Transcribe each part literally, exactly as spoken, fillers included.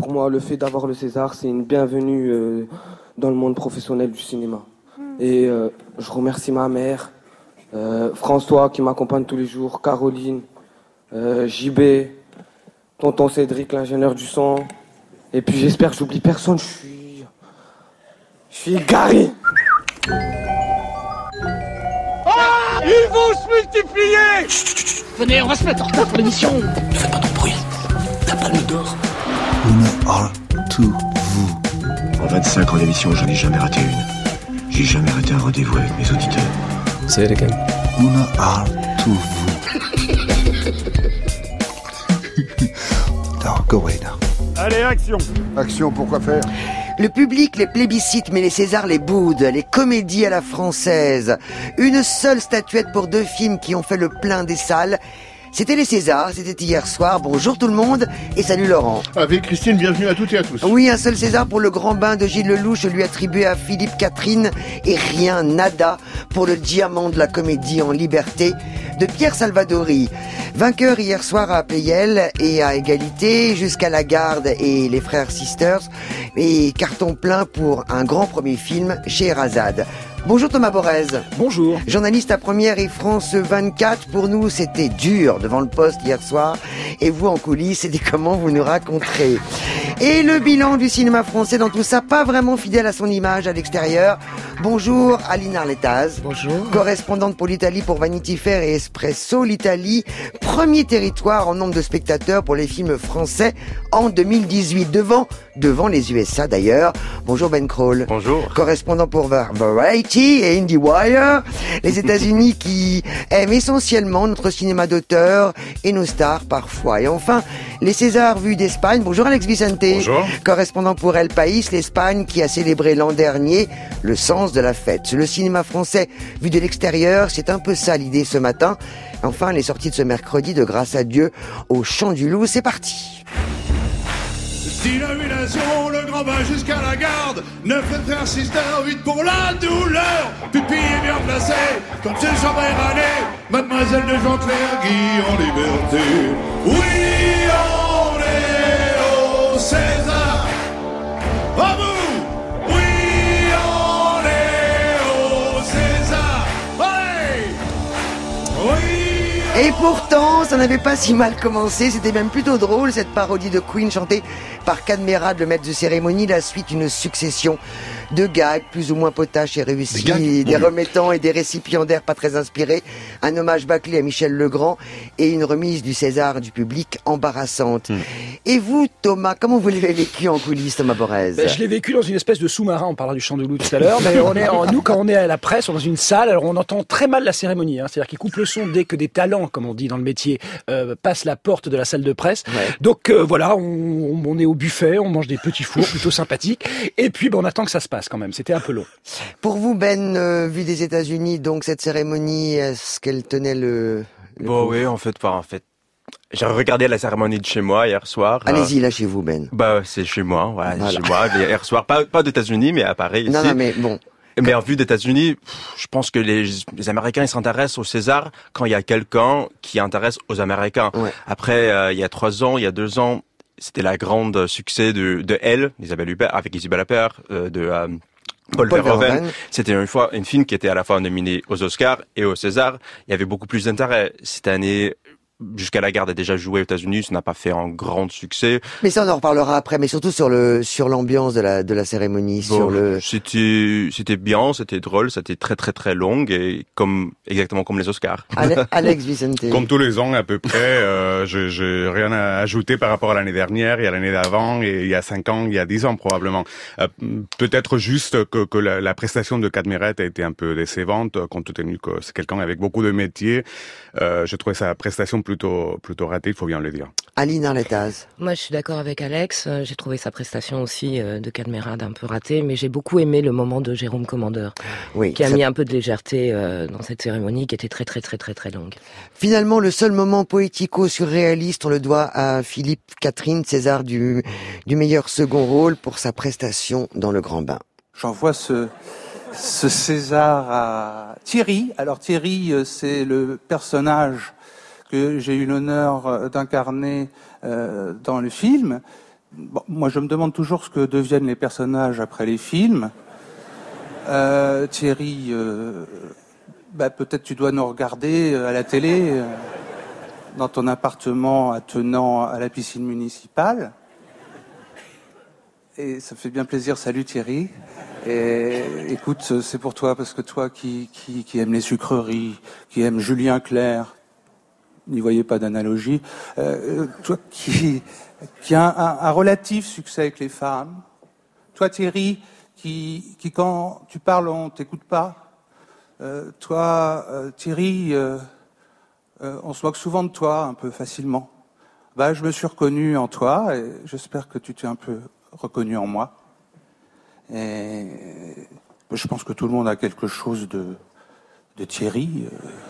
pour moi, le fait d'avoir le César, c'est une bienvenue euh, dans le monde professionnel du cinéma. Et euh, je remercie ma mère, euh, François qui m'accompagne tous les jours, Caroline, euh, J B, tonton Cédric, l'ingénieur du son. Et puis j'espère que j'oublie personne, je suis... Je suis égaré. Ah, ils vont se multiplier. Chut, chut, chut. Venez, on va se mettre en retard pour l'émission. Ne faites pas trop de bruit. La palme d'or. Una heure to vous. En vingt-cinq ans d'émission, j'en ai jamais raté une. J'ai jamais raté un rendez-vous avec mes auditeurs. Say it again. Una heure to vous. Now, go away now. Allez, action. Action, pourquoi faire ? Le public les plébiscite, mais les Césars les boudent, les comédies à la française. Une seule statuette pour deux films qui ont fait le plein des salles. C'était les Césars, c'était hier soir. Bonjour tout le monde et salut Laurent. Avec Christine, bienvenue à toutes et à tous. Oui, un seul César pour Le Grand Bain de Gilles Lelouch, lui attribué à Philippe Catherine, et rien, nada, pour Le Diamant de la comédie en liberté de Pierre Salvadori. Vainqueur hier soir à Pleyel et à égalité jusqu'à La Garde et les Frères Sisters, et carton plein pour un grand premier film chez Erazade. Bonjour Thomas Borez. Bonjour. Journaliste à Première et France vingt-quatre. Pour nous, c'était dur devant le poste hier soir. Et vous, en coulisses, c'était comment vous nous raconterez. Et le bilan du cinéma français dans tout ça, pas vraiment fidèle à son image à l'extérieur. Bonjour Aline Arletaz. Bonjour. Correspondante pour l'Italie pour Vanity Fair et Espresso. L'Italie, premier territoire en nombre de spectateurs pour les films français en deux mille dix-huit. Devant, devant les U S A d'ailleurs. Bonjour Ben Kroll. Bonjour. Correspondant pour Variety et IndieWire, les États-Unis qui aiment essentiellement notre cinéma d'auteur et nos stars parfois. Et enfin, les Césars vus d'Espagne. Bonjour Alex Vicente. Bonjour. Correspondant pour El País, l'Espagne qui a célébré l'an dernier le sens de la fête. Le cinéma français vu de l'extérieur, c'est un peu ça l'idée ce matin. Enfin, les sorties de ce mercredi de Grâce à Dieu au Chant du Loup, c'est parti. Dynamisation, Le Grand Bain jusqu'à La Garde. Neuf frères sisters, huit pour la douleur. Pupille est bien placée, comme c'est le chambre érané. Mademoiselle de Jean-Claire Guy en liberté. Oui, on est au César. À vous. Oui, on est au César. Allez. Oui. Et pourtant, ça n'avait pas si mal commencé, c'était même plutôt drôle cette parodie de Queen chantée par Cadmerade, le maître de cérémonie, la suite une succession de gags plus ou moins potaches et réussis, des, des remettants et des récipiendaires pas très inspirés, un hommage bâclé à Michel Legrand et une remise du César du public embarrassante. Mmh. Et vous, Thomas, comment vous l'avez vécu en coulisses, Thomas Borez? Ben, je l'ai vécu dans une espèce de sous-marin, on parlera du Chant du Loup tout à l'heure, mais on est, en, nous, quand on est à la presse, on est dans une salle, alors on entend très mal la cérémonie, hein, c'est-à-dire qu'ils coupent le son dès que des talents, comme on dit dans le métier, euh, passent la porte de la salle de presse. Ouais. Donc euh, voilà, on, on est au buffet, on mange des petits fours plutôt sympathiques, et puis ben, on attend que ça se passe quand même, c'était un peu long. Pour vous, Ben, euh, vu des États-Unis, donc cette cérémonie, est-ce qu'elle tenait le... le bon, oui, en fait, pas en fait. J'ai regardé la cérémonie de chez moi hier soir. Allez-y, là, chez vous, Ben. Bah, c'est chez moi, voilà, voilà. Chez moi, hier soir. Pas, pas aux États-Unis, mais à Paris, non, ici. Non, mais bon. Mais en vue des États-Unis, je pense que les, les Américains ils s'intéressent au César quand il y a quelqu'un qui intéresse aux Américains. Ouais. Après, euh, il y a trois ans, il y a deux ans, c'était la grande succès de, de Elle, Isabelle Huppert, avec Isabelle Huppert, euh, de euh, Paul, Paul Verhoeven. C'était une fois une film qui était à la fois nominé aux Oscars et au César. Il y avait beaucoup plus d'intérêt cette année. Jusqu'à La Garde a déjà joué aux États-Unis, ça n'a pas fait un grand succès. Mais ça, on en reparlera après, mais surtout sur le sur l'ambiance de la de la cérémonie, bon, sur le. C'était c'était bien, c'était drôle, c'était très très très long et comme exactement comme les Oscars. Alex Vicente. Comme tous les ans à peu près, euh, je j'ai rien à ajouter par rapport à l'année dernière, et à l'année d'avant, et il y a cinq ans, il y a dix ans probablement. Euh, peut-être juste que que la, la prestation de Cadmerade a été un peu décevante, compte tenu que c'est quelqu'un avec beaucoup de métiers. Euh, je trouvais sa prestation plutôt plutôt raté, il faut bien le dire. Aline Arletaz. Moi, je suis d'accord avec Alex. J'ai trouvé sa prestation aussi de Cadmerade un peu ratée, mais j'ai beaucoup aimé le moment de Jérôme Commandeur, oui, qui a ça... mis un peu de légèreté dans cette cérémonie qui était très très très très très longue. Finalement, le seul moment poético-surréaliste, on le doit à Philippe Catherine, César du du meilleur second rôle pour sa prestation dans Le Grand Bain. J'envoie ce ce César à Thierry. Alors Thierry, c'est le personnage que j'ai eu l'honneur d'incarner euh, dans le film. bon, moi je me demande toujours ce que deviennent les personnages après les films. Euh, Thierry, euh, bah, peut-être tu dois nous regarder à la télé, euh, dans ton appartement attenant à la piscine municipale. Et ça me fait bien plaisir. Salut Thierry. Et écoute, c'est pour toi, parce que toi qui, qui, qui aime les sucreries, qui aime Julien Clerc, n'y voyez pas d'analogie, euh, toi qui, qui a un, un, un relatif succès avec les femmes, toi Thierry, qui, qui quand tu parles on t'écoute pas, euh, toi euh, Thierry, euh, euh, on se moque souvent de toi un peu facilement. Bah, je me suis reconnu en toi et j'espère que tu t'es un peu reconnu en moi. Et je pense que tout le monde a quelque chose de, de Thierry.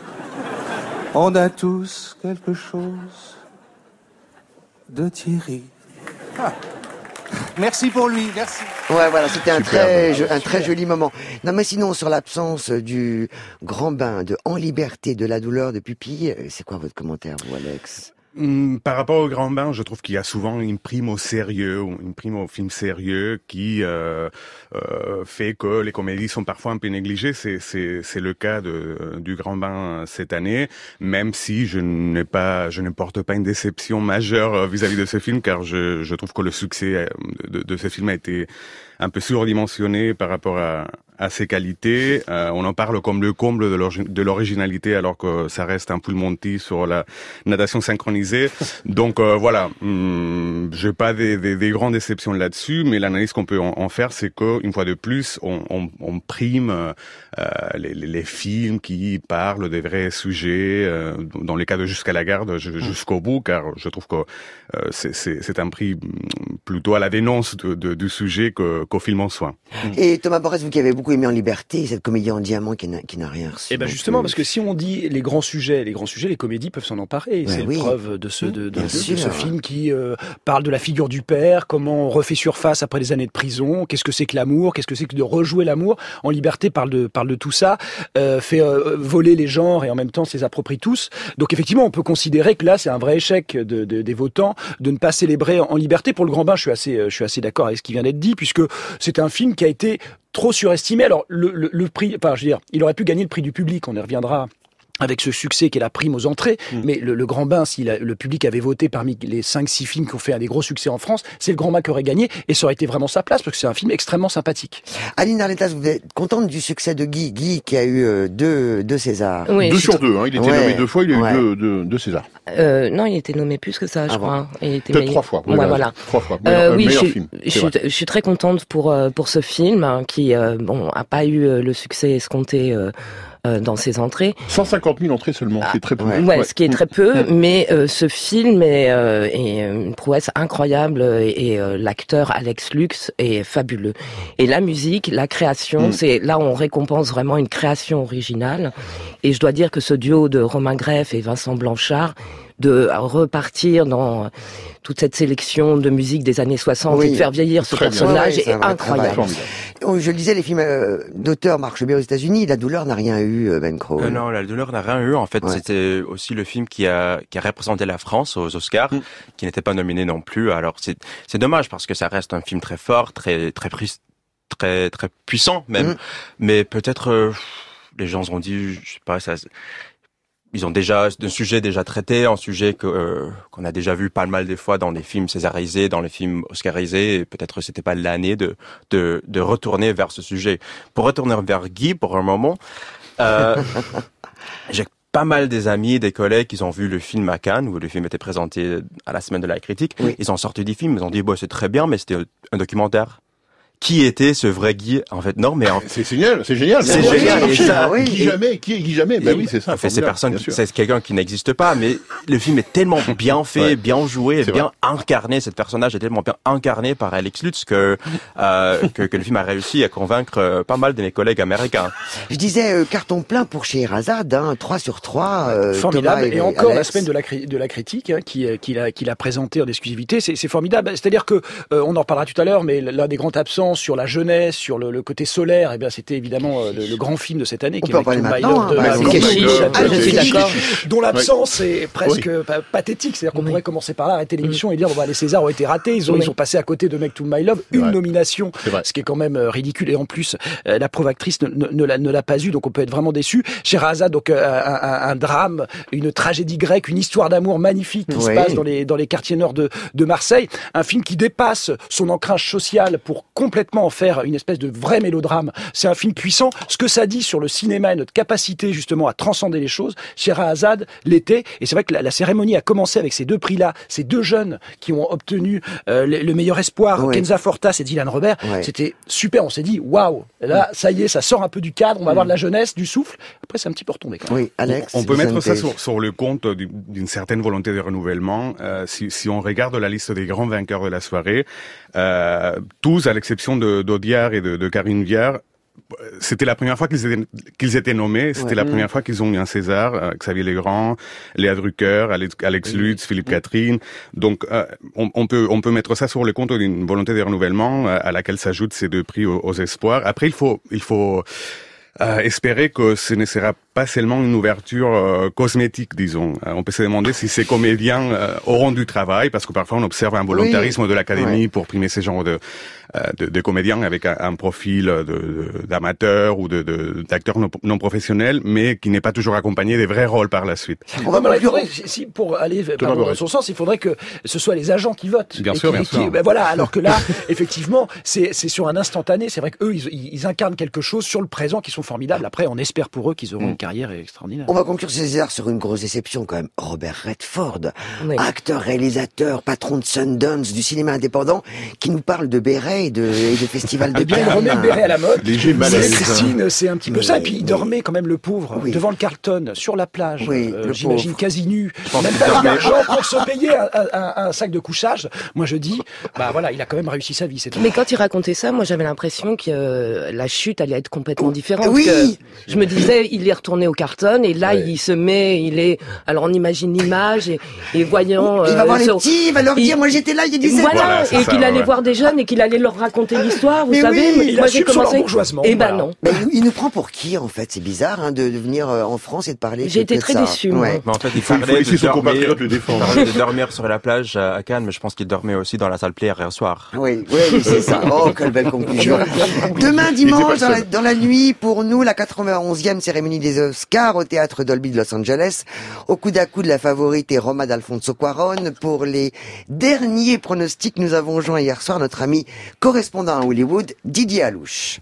On a tous quelque chose de Thierry. Ah. Merci pour lui, merci. Ouais, voilà, c'était un très, un très joli moment. Non, mais sinon, sur l'absence du grand bain de En liberté de la douleur de pupille, c'est quoi votre commentaire, vous, Alex ? Par rapport au grand bain, je trouve qu'il y a souvent une prime au sérieux, une prime au film sérieux qui euh, euh, fait que les comédies sont parfois un peu négligées. C'est, c'est, c'est le cas de, du grand bain cette année, même si je n'ai pas, je ne porte pas une déception majeure vis-à-vis de ce film, car je, je trouve que le succès de, de ce film a été un peu surdimensionné par rapport à, à ses qualités. Euh, on en parle comme le comble de, l'origi- de l'originalité, alors que ça reste un Full Monty sur la natation synchronisée. Donc euh, voilà, hum, j'ai pas des, des, des grandes déceptions là-dessus, mais l'analyse qu'on peut en, en faire, c'est que une fois de plus, on, on, on prime euh, les, les, les films qui parlent des vrais sujets, euh, dans les cas de Jusqu'à la garde, jusqu'au bout, car je trouve que euh, c'est, c'est, c'est un prix plutôt à la dénonce de, de, du sujet que, qu'au film en soi. Et Thomas Borès, vous qui avez beaucoup aimé En liberté, cette comédie en diamant qui n'a, qui n'a rien reçu. Et ben justement, parce que si on dit les grands sujets, les grands sujets, les comédies peuvent s'en emparer. Ouais, c'est oui. preuve de ce, de, de, de, de ce film qui euh, parle de la figure du père, comment on refait surface après des années de prison, qu'est-ce que c'est que l'amour, qu'est-ce que c'est que de rejouer l'amour. En liberté parle de, parle de tout ça, euh, fait euh, voler les genres et en même temps se les approprie tous. Donc effectivement, on peut considérer que là, c'est un vrai échec de, de, des votants de ne pas célébrer En liberté. Pour Le Grand Bain, je suis assez, je suis assez d'accord avec ce qui vient d'être dit, puisque c'est un film qui a été trop surestimé. Alors, le, le, le prix, enfin, je veux dire, il aurait pu gagner le prix du public, on y reviendra avec ce succès qui est la prime aux entrées, mmh. mais le, le Grand Bain, si la, le public avait voté parmi les cinq six films qui ont fait des gros succès en France, c'est le Grand Bain qui aurait gagné, et ça aurait été vraiment sa place, parce que c'est un film extrêmement sympathique. Aline Arletas, vous êtes contente du succès de Guy, Guy qui a eu euh, deux, deux Césars. Oui, deux sur deux, hein, il était ouais. nommé deux fois, il a eu ouais. deux, deux, deux Césars. Euh, non, il était nommé plus que ça, je ah crois. Bon. Il était Peut-être meilleur... trois fois. Ouais, voilà. voilà. Trois fois. Euh, meilleur, oui, meilleur je, film. Je, suis, je suis très contente pour euh, pour ce film hein, qui euh, bon a pas eu euh, le succès escompté. Euh, Euh, dans ses entrées. cent cinquante mille entrées seulement, ah, c'est très peu. Ouais, ouais, ce qui est très peu, mais euh, ce film est, euh, est une prouesse incroyable et, et euh, l'acteur Alex Lux est fabuleux. Et la musique, la création, mm. c'est là où on récompense vraiment une création originale. Et je dois dire que ce duo de Romain Greff et Vincent Blanchard, de repartir dans toute cette sélection de musique des années soixante oui. et de faire vieillir ce Très personnage ouais, ouais, est vrai, incroyable. Je le disais, les films euh, d'auteurs marchent bien aux États-Unis. La douleur n'a rien eu, Ben Crowe. Euh, non, La douleur n'a rien eu. En fait, ouais. c'était aussi le film qui a qui a représenté la France aux Oscars, mm. qui n'était pas nominé non plus. Alors c'est c'est dommage parce que ça reste un film très fort, très très très très puissant même. Mm. Mais peut-être euh, les gens ont dit, je sais pas, ça. Ils ont déjà un sujet déjà traité, un sujet que euh, qu'on a déjà vu pas mal des fois dans les films césarisés, dans les films oscarisés. Et peut-être c'était pas l'année de de de retourner vers ce sujet. Pour retourner vers Guy pour un moment, euh, j'ai pas mal des amis, des collègues qui ont vu le film à Cannes où le film était présenté à la semaine de la critique. Oui. Ils ont sorti du film, ils ont dit bon c'est très bien, mais c'était un documentaire. Qui était ce vrai Guy? En fait, non, mais en... c'est génial, c'est génial. C'est génial. Et ça, oui. Guy jamais, qui est Guy jamais? Ben oui, c'est ça. En fait, c'est personne, c'est quelqu'un qui n'existe pas, mais le film est tellement bien fait, ouais. bien joué, c'est bien vrai. incarné. Cet personnage est tellement bien incarné par Alex Lutz que, euh, que, que le film a réussi à convaincre euh, pas mal de mes collègues américains. Je disais euh, carton plein pour Scheherazade, hein, trois sur trois. Euh, formidable. Et, et encore Alex. la semaine de la, cri- de la critique hein, qui, qui l'a, qui l'a présenté en exclusivité, c'est, c'est formidable. C'est-à-dire que euh, on en reparlera tout à l'heure, mais l'un des grands absents l'accent sur la jeunesse, sur le, le côté solaire, eh bien c'était évidemment euh, le, le grand film de cette année, On qui peut est en parler Make maintenant, My Love hein. de Bah, Margot c'est Robbie, ah, je suis d'accord, oui. dont l'absence Oui. est presque Oui. pa- pathétique. C'est-à-dire qu'on oui. pourrait commencer par là, arrêter l'émission et dire bon bah les Césars ont été ratés, ils ont oui. ils ont passé à côté de Make to My Love une vrai. nomination, ce qui est quand même euh, ridicule. Et en plus, euh, la pauvre actrice ne, ne, ne, l'a, ne l'a pas eu, donc on peut être vraiment déçu. Scheherazade, donc euh, un, un, un drame, une tragédie grecque, une histoire d'amour magnifique qui oui. se passe dans les dans les quartiers nord de de Marseille. Un film qui dépasse son ancrage social pour complètement en faire une espèce de vrai mélodrame. C'est un film puissant. Ce que ça dit sur le cinéma et notre capacité justement à transcender les choses, Scheherazade l'était. Et c'est vrai que la, la cérémonie a commencé avec ces deux prix-là, ces deux jeunes qui ont obtenu euh, le, le meilleur espoir, oui. Kenza Fortas et Dylan Robert. Oui. C'était super. On s'est dit waouh. Là, ça y est, ça sort un peu du cadre. On va avoir de la jeunesse, du souffle. Après, c'est un petit peu retombé quand même. Oui, Alex. On, on peut mettre ça sur, sur le compte d'une certaine volonté de renouvellement. Euh, si, si on regarde la liste des grands vainqueurs de la soirée, euh, tous, à l'exception de d'Audiard et de, de Karine Viard, c'était la première fois qu'ils étaient, qu'ils étaient nommés. C'était ouais. la première mmh. fois qu'ils ont eu un César. Euh, Xavier Legrand, Léa Drucker, Alex, Alex mmh. Lutz, Philippe mmh. Catherine. Donc, euh, on, on peut on peut mettre ça sur le compte d'une volonté de renouvellement euh, à laquelle s'ajoutent ces deux prix aux, aux espoirs. Après, il faut il faut euh, espérer que ce ne sera pas seulement une ouverture euh, cosmétique, disons. Euh, on peut se demander si ces comédiens euh, auront du travail, parce que parfois on observe un volontarisme oui. de l'Académie ouais. pour primer ces genres de, euh, de, de comédiens avec un, un profil de, de, d'amateurs ou de, de, d'acteurs non, non professionnels, mais qui n'est pas toujours accompagné des vrais rôles par la suite. On va il faudrait, si pour aller pardon, dans son sens, il faudrait que ce soit les agents qui votent. Bien sûr, qui, bien qui, sûr. Ben voilà, alors que là, effectivement, c'est, c'est sur un instantané. C'est vrai qu'eux, ils, ils incarnent quelque chose sur le présent qui sont formidables. Après, on espère pour eux qu'ils auront mmh. une carrière extraordinaire. On va conclure ces Césars sur une grosse déception quand même. Robert Redford, oui. acteur, réalisateur, patron de Sundance, du cinéma indépendant, qui nous parle de béret et de, et de festival de Eh bien, il remet le béret à la mode. Léger malaise. Christine, c'est un petit peu oui, ça. Et puis, il dormait quand même le pauvre, oui. devant le Carlton, sur la plage. Oui, euh, j'imagine pauvre. quasi nu. Même pas d'argent pour se payer un, un, un sac de couchage. Moi, je dis, bah voilà, il a quand même réussi sa vie. C'est Mais quand il racontait ça, moi, j'avais l'impression que euh, la chute allait être complètement différente. Oui. Que je me disais, il est retourné au Carlton et là, ouais. il se met, il est, alors on imagine l'image et, et voyant. Il va euh, voir les sur, petits, il va leur dire, il, moi j'étais là, il y a dix-sept ans. Voilà, voilà et ça, qu'il allait ouais. voir des jeunes et qu'il allait leur raconter l'histoire, vous mais savez. Oui, il moi j'ai commencé. Et ben voilà. non. Mais il, il nous prend pour qui en fait? C'est bizarre hein, de, de venir en France et de parler. J'ai été très déçue. Ouais. Mais en fait, il, il faut, il faut laisser son compatriote le défendre. Il parlait de dormir sur la plage à Cannes, mais je pense qu'il dormait aussi dans la salle Player hier soir. Oui, oui, c'est ça. Oh, quelle belle conclusion. Demain dimanche, dans la, dans la nuit, pour nous, la quatre-vingt-onzième cérémonie des Oscars au théâtre Dolby de Los Angeles. Au coude à coude, la favorite est Roma d'Alfonso Cuarón. Pour les derniers pronostics, nous avons joint hier soir notre ami correspondant à Hollywood, Didier Alouche.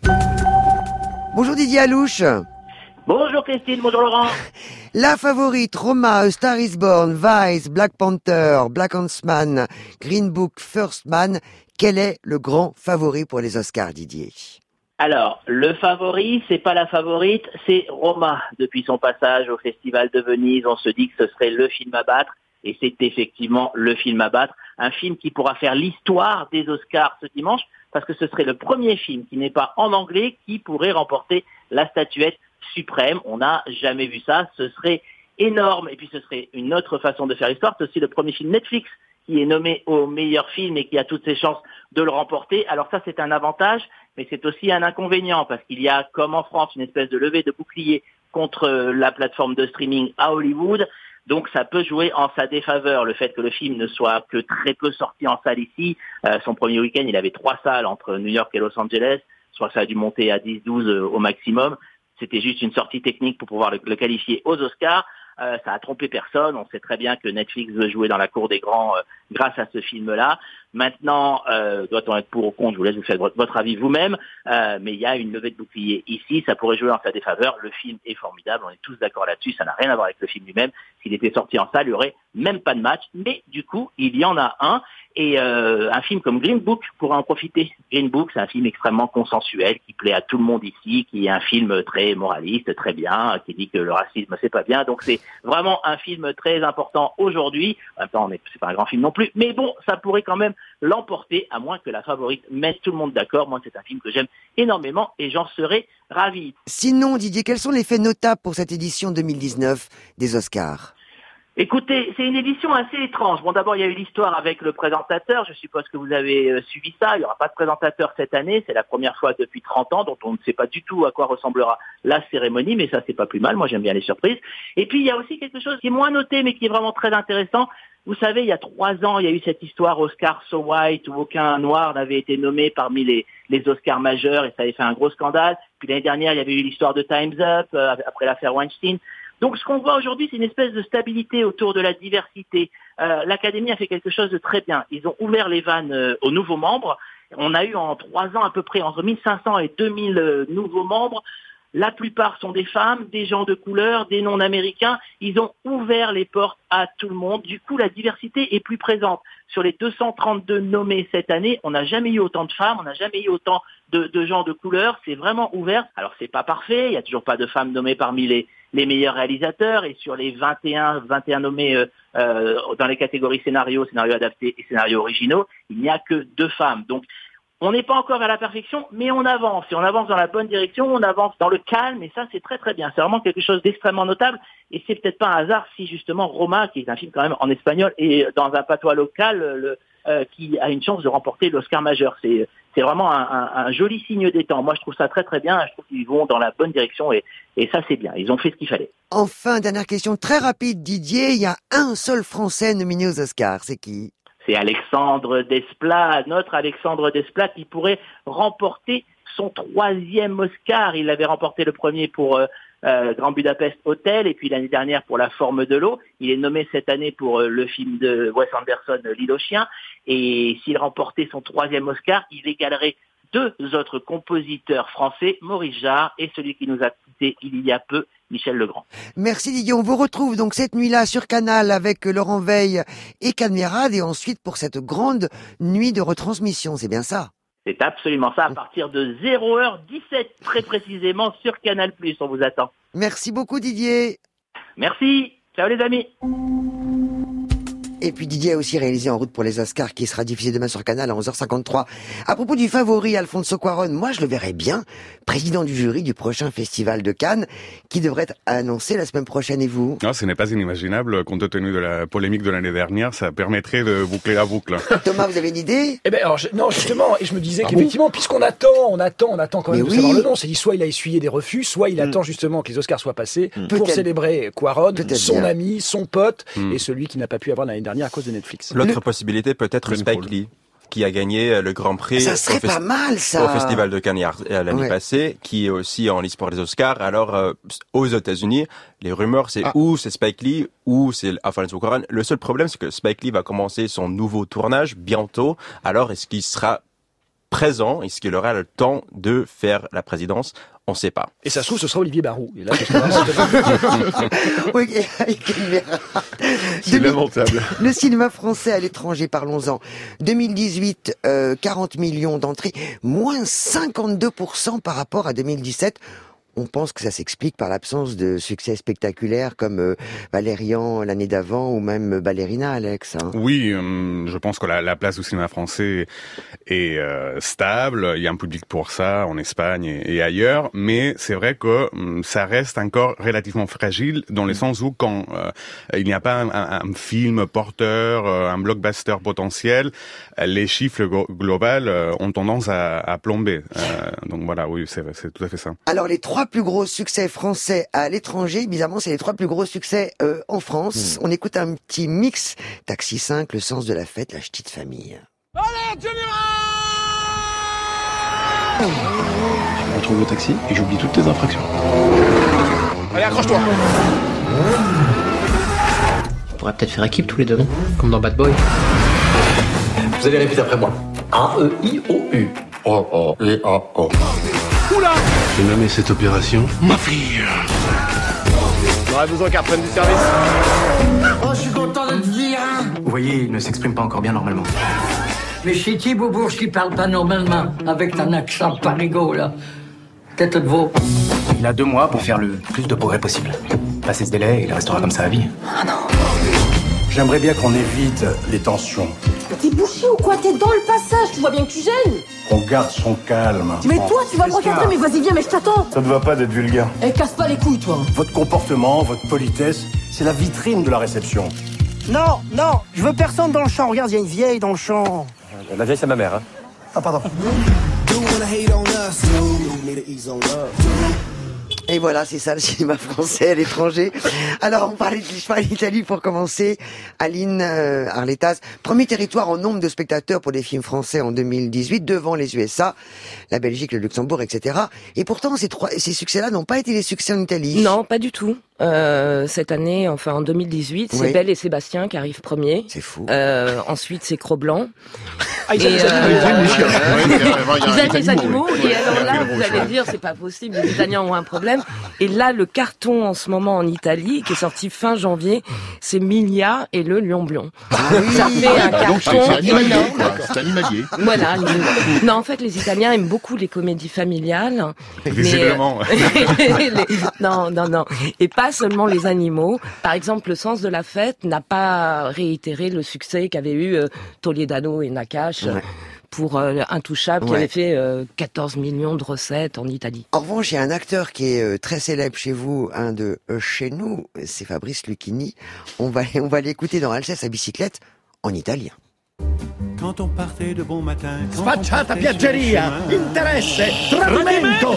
Bonjour Didier Alouche. Bonjour Christine, bonjour Laurent. La favorite, Roma, A Star is Born, Vice, Black Panther, Black Huntsman, Green Book, First Man. Quel est le grand favori pour les Oscars, Didier? Alors, le favori, c'est pas la favorite, c'est Roma. Depuis son passage au Festival de Venise, on se dit que ce serait le film à battre, et c'est effectivement le film à battre. Un film qui pourra faire l'histoire des Oscars ce dimanche, parce que ce serait le premier film qui n'est pas en anglais qui pourrait remporter la statuette suprême. On n'a jamais vu ça, ce serait énorme, et puis ce serait une autre façon de faire l'histoire. C'est aussi le premier film Netflix qui est nommé au meilleur film et qui a toutes ses chances de le remporter. Alors ça, c'est un avantage, mais c'est aussi un inconvénient, parce qu'il y a, comme en France, une espèce de levée de bouclier contre la plateforme de streaming à Hollywood. Donc ça peut jouer en sa défaveur, le fait que le film ne soit que très peu sorti en salle ici. Euh, son premier week-end, il avait trois salles entre New York et Los Angeles. Je crois que ça a dû monter à dix douze au maximum. C'était juste une sortie technique pour pouvoir le, le qualifier aux Oscars. Euh, ça a trompé personne. On sait très bien que Netflix veut jouer dans la cour des grands euh, grâce à ce film-là. Maintenant, euh, doit-on être pour ou contre? Je vous laisse vous faire votre, votre avis vous-même. Euh, mais il y a une levée de bouclier ici. Ça pourrait jouer en sa défaveur. Le film est formidable. On est tous d'accord là-dessus. Ça n'a rien à voir avec le film lui-même. S'il était sorti en salle, il n'y aurait même pas de match. Mais du coup, il y en a un. Et euh, un film comme Green Book pourra en profiter. Green Book, c'est un film extrêmement consensuel qui plaît à tout le monde ici, qui est un film très moraliste, très bien, qui dit que le racisme c'est pas bien. Donc c'est vraiment un film très important aujourd'hui. En même temps, on est, c'est pas un grand film non plus, mais bon, ça pourrait quand même l'emporter, à moins que la favorite mette tout le monde d'accord. Moi, c'est un film que j'aime énormément et j'en serais ravi. Sinon, Didier, quels sont les faits notables pour cette édition deux mille dix-neuf des Oscars? Écoutez, c'est une édition assez étrange. Bon, d'abord, il y a eu l'histoire avec le présentateur. Je suppose que vous avez euh, suivi ça. Il n'y aura pas de présentateur cette année. C'est la première fois depuis trente ans, donc on ne sait pas du tout à quoi ressemblera la cérémonie, mais ça, c'est pas plus mal. Moi, j'aime bien les surprises. Et puis, il y a aussi quelque chose qui est moins noté, mais qui est vraiment très intéressant. Vous savez, il y a trois ans, il y a eu cette histoire Oscar So White où aucun noir n'avait été nommé parmi les, les Oscars majeurs et ça avait fait un gros scandale. Puis l'année dernière, il y avait eu l'histoire de Time's Up euh, après l'affaire Weinstein. Donc ce qu'on voit aujourd'hui, c'est une espèce de stabilité autour de la diversité. Euh, L'Académie a fait quelque chose de très bien. Ils ont ouvert les vannes euh, aux nouveaux membres. On a eu en trois ans à peu près entre mille cinq cents et deux mille euh, nouveaux membres. La plupart sont des femmes, des gens de couleur, des non-américains. Ils ont ouvert les portes à tout le monde. Du coup, la diversité est plus présente. Sur les deux cent trente-deux nommés cette année, on n'a jamais eu autant de femmes, on n'a jamais eu autant de, de gens de couleur. C'est vraiment ouvert. Alors, c'est pas parfait. Il n'y a toujours pas de femmes nommées parmi les, les meilleurs réalisateurs. Et sur les vingt et un, vingt et un nommés euh, euh, dans les catégories scénario, scénario adapté et scénario originaux, il n'y a que deux femmes. Donc, on n'est pas encore vers la perfection, mais on avance. Et on avance dans la bonne direction, on avance dans le calme, et ça, c'est très très bien. C'est vraiment quelque chose d'extrêmement notable. Et c'est peut-être pas un hasard si, justement, Roma, qui est un film quand même en espagnol, et dans un patois local, le, euh, qui a une chance de remporter l'Oscar majeur. C'est, c'est vraiment un, un, un joli signe des temps. Moi, je trouve ça très très bien. Je trouve qu'ils vont dans la bonne direction, et, et ça, c'est bien. Ils ont fait ce qu'il fallait. Enfin, dernière question très rapide, Didier. Il y a un seul Français nominé aux Oscars. C'est qui ? C'est Alexandre Desplat, notre Alexandre Desplat, qui pourrait remporter son troisième Oscar. Il avait remporté le premier pour euh, euh, Grand Budapest Hotel et puis l'année dernière pour La Forme de l'eau. Il est nommé cette année pour euh, le film de Wes Anderson, L'île aux chiens. Et s'il remportait son troisième Oscar, il égalerait deux autres compositeurs français, Maurice Jarre et celui qui nous a quittés il y a peu, Michel Legrand. Merci Didier, on vous retrouve donc cette nuit-là sur Canal avec Laurent Veil et Cadmerade et ensuite pour cette grande nuit de retransmission, c'est bien ça? C'est absolument ça, à partir de zéro heure dix-sept, très précisément sur Canal plus, on vous attend. Merci beaucoup Didier. Merci, ciao les amis. Et puis Didier a aussi réalisé En route pour les Oscars qui sera diffusé demain sur Canal à onze heures cinquante-trois. À propos du favori Alfonso Cuarón, moi je le verrais bien président du jury du prochain festival de Cannes qui devrait être annoncé la semaine prochaine. Et vous? Non, ce n'est pas inimaginable compte tenu de la polémique de l'année dernière, ça permettrait de boucler la boucle. Thomas, vous avez une idée? Eh ben alors je, non justement, et je me disais ah qu'effectivement, bon puisqu'on attend, on attend, on attend quand même Mais de oui. savoir le nom. C'est dit soit il a essuyé des refus, soit il mm. attend justement que les Oscars soient passés mm. pour célébrer Cuarón, son bien. ami, son pote mm. et celui qui n'a pas pu avoir l'année dernière à cause de Netflix. L'autre le... possibilité peut-être Spike Lee, qui a gagné le Grand Prix ça serait au, pas festi- mal, ça. au Festival de Cannes l'année ouais. passée, qui est aussi en lice pour les Oscars. Alors, euh, aux États-Unis, les rumeurs, c'est ah. ou c'est Spike Lee, ou c'est Alfonso Cuarón. Le seul problème, c'est que Spike Lee va commencer son nouveau tournage bientôt. Alors, est-ce qu'il sera présent? Est-ce qu'il aura le temps de faire la présidence? On ne sait pas. Et ça se trouve, ce sera Olivier Barou. Et là, oui, c'est lamentable. Le cinéma français à l'étranger, parlons-en. deux mille dix-huit, euh, quarante millions d'entrées, moins cinquante-deux pour cent par rapport à deux mille dix-sept. On pense que ça s'explique par l'absence de succès spectaculaires comme euh, Valérian l'année d'avant ou même Ballerina, Alex. Hein. Oui, euh, je pense que la, la place du cinéma français est euh, stable. Il y a un public pour ça en Espagne et, et ailleurs, mais c'est vrai que euh, ça reste encore relativement fragile dans le sens où quand euh, il n'y a pas un, un, un film porteur, euh, un blockbuster potentiel, les chiffres glo- globaux euh, ont tendance à, à plomber. Euh, donc voilà, oui, c'est, c'est tout à fait ça. Alors les trois plus gros succès français à l'étranger, bizarrement, c'est les trois plus gros succès euh, en France. Mmh. On écoute un petit mix. Taxi cinq, Le sens de la fête, La petite famille. Allez, tu Je retrouve le taxi et j'oublie toutes tes infractions. Allez, accroche-toi. On pourrait peut-être faire équipe tous les deux, non? Comme dans Bad Boy. Vous allez répéter après moi. A E I O U. O O E A O. Oula! J'ai nommé cette opération Ma fille. On aurait besoin qu'elle reprenne du service. Oh, je suis content d'être vilain. Vous voyez, il ne s'exprime pas encore bien normalement. Mais c'est qui, Bourges, qui parle pas normalement, avec ton accent parigot, là? Tête de veau. Il a deux mois pour faire le plus de progrès possible. Passer ce délai, il restera comme ça à vie. Ah non. J'aimerais bien qu'on évite les tensions. T'es bouché ou quoi? T'es dans le passage, tu vois bien que tu gênes. Qu'on garde son calme. Mais toi, tu vas me recadrer, mais vas-y, viens, mais je t'attends. Ça ne va pas d'être vulgaire. Eh, casse pas les couilles, toi. Votre comportement, votre politesse, C'est la vitrine de la réception. Non, non, je veux personne dans le champ. Regarde, il y a une vieille dans le champ. La vieille, c'est ma mère, hein. Ah, pardon. Et voilà, c'est ça le cinéma français à l'étranger. Alors, on parlait de l'Italie pour commencer. Aline euh, Arletas, premier territoire en nombre de spectateurs pour des films français en deux mille dix-huit, devant les U S A, la Belgique, le Luxembourg, et cetera. Et pourtant, ces, trois, ces succès-là n'ont pas été des succès en Italie. Non, pas du tout. Euh, cette année, enfin en deux mille dix-huit, c'est Oui. Belle et Sébastien qui arrivent premier. C'est fou. Euh, ensuite, c'est Cro-Blanc. Ah, ils aiment Et, les animaux. euh, Ils Ils aiment les animaux. ouais. Et alors là, Le vous rouge, allez ouais. dire, c'est pas possible, les Italiens ont un problème. Et là, le carton en ce moment en Italie, qui est sorti fin janvier, c'est Milia et le Lion Blond. Ça fait un Donc, c'est carton c'est animalier, énorme. quoi. C'est animalier. Voilà. Non, en fait, les Italiens aiment beaucoup les comédies familiales. Visiblement. Mais, euh, les- non, non, non. Et pas seulement les animaux. Par exemple, Le Sens de la Fête n'a pas réitéré le succès qu'avaient eu euh, Toledano et Nakache Ouais. pour euh, Intouchable, qui Ouais. avait fait euh, quatorze millions de recettes en Italie. En revanche, il y a un acteur qui est euh, très célèbre chez vous, un de euh, chez nous, c'est Fabrice Lucchini. On va, on va l'écouter dans Alceste à bicyclette en italien. Quand on partait de bon matin, quand Sfacciata piaggeria, interesse, tradimento.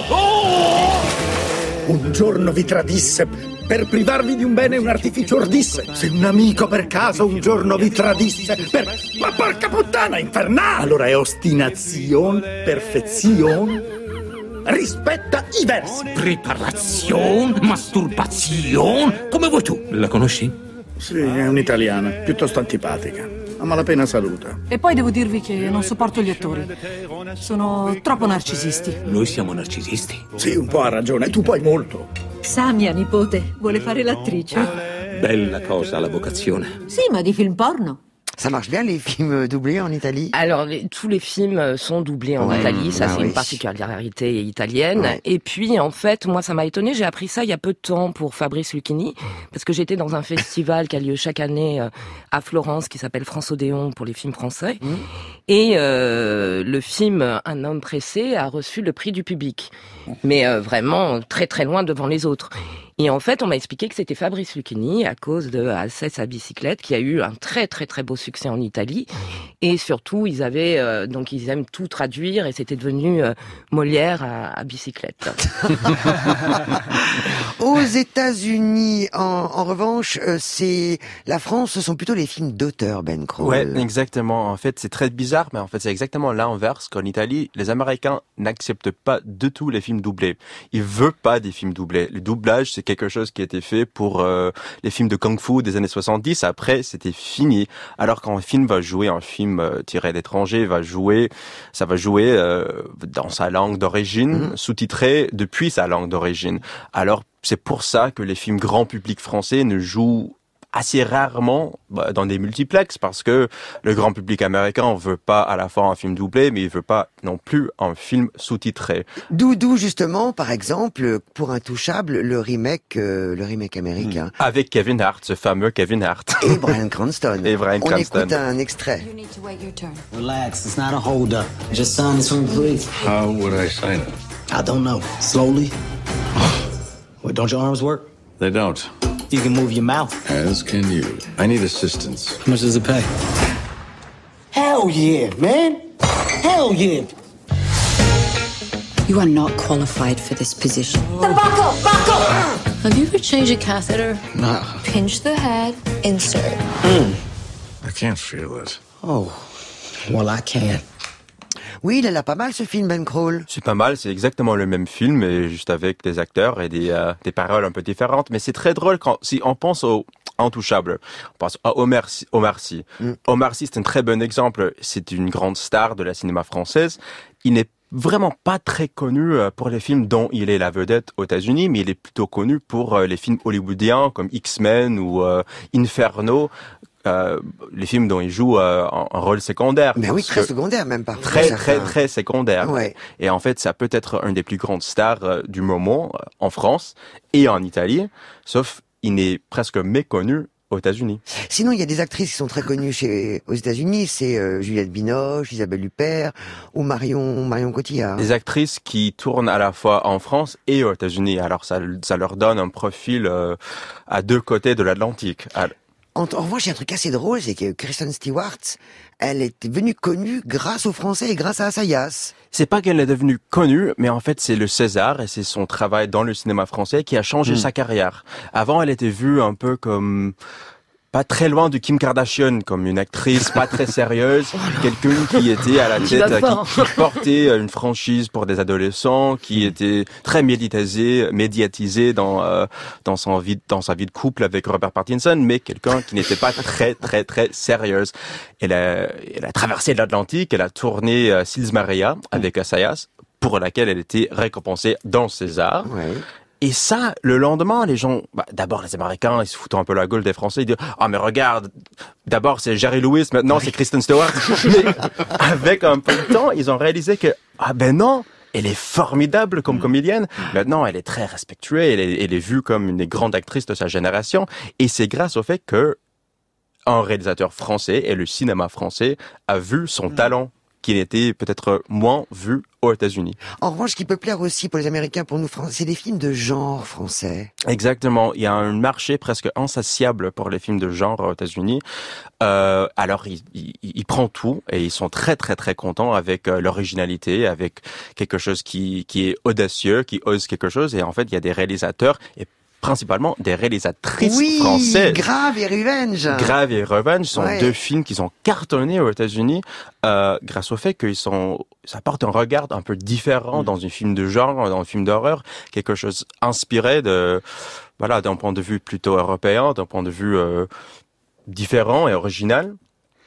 Un giorno vi tradisse, per privarvi di un bene un artificio ordisse. Se un amico per caso un giorno vi tradisse, per... Ma porca puttana, infernale! Allora è ostinazione, perfezione, rispetta i versi. Preparazione, masturbazione, come vuoi tu? La conosci? Sì, è un'italiana, piuttosto antipatica. A malapena saluta. E poi devo dirvi che non sopporto gli attori. Sono troppo narcisisti. Noi siamo narcisisti. Sì, un po' ha ragione, tu poi molto. Sa, mia nipote, vuole fare l'attrice. Bella cosa la vocazione. Sì, ma di film porno. Ça marche bien les films doublés en Italie? Alors, les- tous les films sont doublés en Ouais. Italie, ça Ah c'est oui. une particularité italienne. Ouais. Et puis, en fait, moi ça m'a étonné, j'ai appris ça il y a peu de temps pour Fabrice Lucchini, parce que j'étais dans un festival qui a lieu chaque année euh, à Florence, qui s'appelle France Odéon pour les films français. Mmh. Et euh, le film Un homme pressé a reçu le prix du public, mais euh, vraiment très très loin devant les autres. Et en fait, on m'a expliqué que c'était Fabrice Lucchini, à cause de Alceste à bicyclette, qui a eu un très très très beau succès en Italie. Et surtout, ils avaient euh, donc ils aiment tout traduire, et c'était devenu euh, Molière à, à bicyclette. Aux États-Unis, en, en revanche, euh, c'est la France, ce sont plutôt les films d'auteur, Ben Croll. Ouais, exactement. En fait, c'est très bizarre, mais en fait, c'est exactement l'inverse. Qu'en Italie, les Américains n'acceptent pas du tout les films doublés. Ils veulent pas des films doublés. Le doublage, c'est quelque chose qui a été fait pour euh, les films de kung-fu des années soixante-dix. Après, c'était fini. Alors qu'un film va jouer, un film euh, tiré d'étranger va jouer, ça va jouer euh, dans sa langue d'origine, mmh. sous-titré depuis sa langue d'origine. Alors, c'est pour ça que les films grand public français ne jouent assez rarement bah, dans des multiplexes, parce que le grand public américain veut pas à la fois un film doublé, mais il veut pas non plus un film sous-titré. D'où, d'où justement, par exemple, pour Intouchable, le remake, euh, le remake américain. Mmh. Avec Kevin Hart, ce fameux Kevin Hart. Et Bryan Cranston. Et Bryan On Cranston. écoute un extrait. You need to wait your turn. Relax, it's not a hold-up. Just sign this one, please. How would I sign it? I don't know. Slowly. What, don't your arms work? They don't. You can move your mouth. As can you. I need assistance. How much does it pay? Hell yeah, man. Hell yeah. You are not qualified for this position. Back up, back up! Have you ever changed a catheter? No. Pinch the head, insert. I can't feel it. Oh, well, I can. Oui, il a pas mal ce film, Ben Croll. C'est pas mal, c'est exactement le même film, mais juste avec des acteurs et des, euh, des paroles un peu différentes. Mais c'est très drôle quand, si on pense au Intouchable, on pense à Omar Sy. Omar Sy, mm. Omar Sy, c'est un très bon exemple. C'est une grande star de la cinéma française. Il n'est vraiment pas très connu pour les films dont il est la vedette aux États-Unis, mais il est plutôt connu pour les films hollywoodiens comme X-Men ou euh, Inferno. Euh, les films dont il joue euh, un, un rôle secondaire. Mais oui, très secondaire même parfois. Très, très, très secondaire. Ouais. Et en fait, ça peut être une des plus grandes stars euh, du moment euh, en France et en Italie, sauf il n'est presque méconnu aux États-Unis. Sinon, il y a des actrices qui sont très connues chez, aux États-Unis, c'est euh, Juliette Binoche, Isabelle Huppert ou Marion Marion Cotillard. Des actrices qui tournent à la fois en France et aux États-Unis. Alors ça, ça leur donne un profil euh, à deux côtés de l'Atlantique. Alors, En, en revanche, il y a un truc assez drôle, c'est que Kristen Stewart, elle est devenue connue grâce aux Français et grâce à Assayas. C'est pas qu'elle est devenue connue, mais en fait, c'est le César et c'est son travail dans le cinéma français qui a changé mmh. sa carrière. Avant, elle était vue un peu comme... pas très loin de Kim Kardashian, comme une actrice pas très sérieuse, quelqu'un qui était à la tête, qui, qui portait une franchise pour des adolescents, qui était très médiatisé, médiatisé dans euh, dans son vie, dans sa vie de couple avec Robert Pattinson, mais quelqu'un qui n'était pas très très très sérieuse. Elle a elle a traversé l'Atlantique, elle a tourné euh, Sils Maria avec Assayas, pour laquelle elle était récompensée dans César. Ouais. Et ça, le lendemain, les gens, bah, d'abord les Américains, ils se foutent un peu la gueule des Français, ils disent « Ah mais regarde, d'abord c'est Jerry Lewis, maintenant oui. c'est Kristen Stewart. » Mais avec un peu de temps, ils ont réalisé que « Ah ben non, elle est formidable comme comédienne. Maintenant, elle est très respectuée, elle est, elle est vue comme une des grandes actrices de sa génération. » Et c'est grâce au fait que un réalisateur français et le cinéma français a vu son talent qui était peut-être moins vu aux États-Unis. En revanche, ce qui peut plaire aussi pour les Américains, pour nous Français, c'est des films de genre français. Exactement. Il y a un marché presque insatiable pour les films de genre aux États-Unis. Euh, alors, il, il, il prend tout et ils sont très très très contents avec euh, l'originalité, avec quelque chose qui qui est audacieux, qui ose quelque chose. Et en fait, il y a des réalisateurs et principalement des réalisatrices oui, françaises. Grave et Revenge. Grave et Revenge sont ouais. deux films qui sont cartonnés aux États-Unis euh, grâce au fait qu'ils sont, ça apporte un regard un peu différent mmh. dans un film de genre, dans un film d'horreur, quelque chose inspiré de, voilà, d'un point de vue plutôt européen, d'un point de vue euh, différent et original,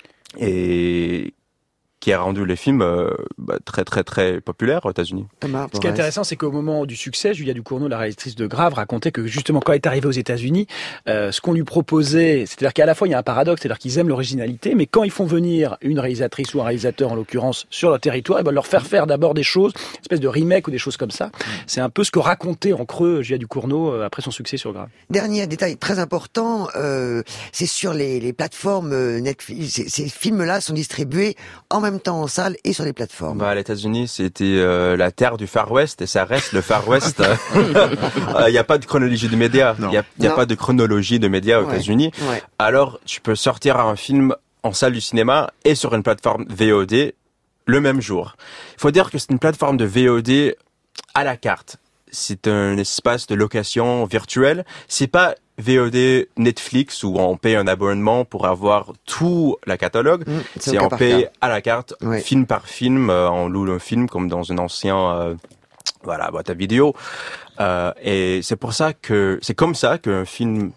et qui a rendu les films euh, bah, très très très populaires aux États-Unis. Ce qui est intéressant, c'est qu'au moment du succès, Julia Ducournau, la réalisatrice de Grave, racontait que justement quand elle est arrivée aux États-Unis, euh, ce qu'on lui proposait, c'est-à-dire qu'à la fois il y a un paradoxe, c'est-à-dire qu'ils aiment l'originalité, mais quand ils font venir une réalisatrice ou un réalisateur en l'occurrence sur leur territoire, ils veulent leur faire faire d'abord des choses, une espèce de remake ou des choses comme ça. C'est un peu ce que racontait en creux Julia Ducournau euh, après son succès sur Grave. Dernier détail très important, euh, c'est sur les, les plateformes Netflix. Ces, ces films-là sont distribués en même temps en salle et sur les plateformes. Bah, les États-Unis, c'était euh, la terre du Far West et ça reste le Far West. Il n'y a pas de chronologie de médias. Il n'y a, y a pas de chronologie de médias aux ouais. États-Unis. Ouais. Alors, tu peux sortir un film en salle du cinéma et sur une plateforme V O D le même jour. Il faut dire que c'est une plateforme de V O D à la carte. C'est un espace de location virtuelle. C'est pas V O D Netflix où on paye un abonnement pour avoir tout la catalogue. Mmh, c'est c'est on paye cas. à la carte, ouais. film par film. Euh, on loue un film comme dans un ancien, euh, voilà, boîte à vidéo. Euh, et c'est pour ça que c'est comme ça qu'un film,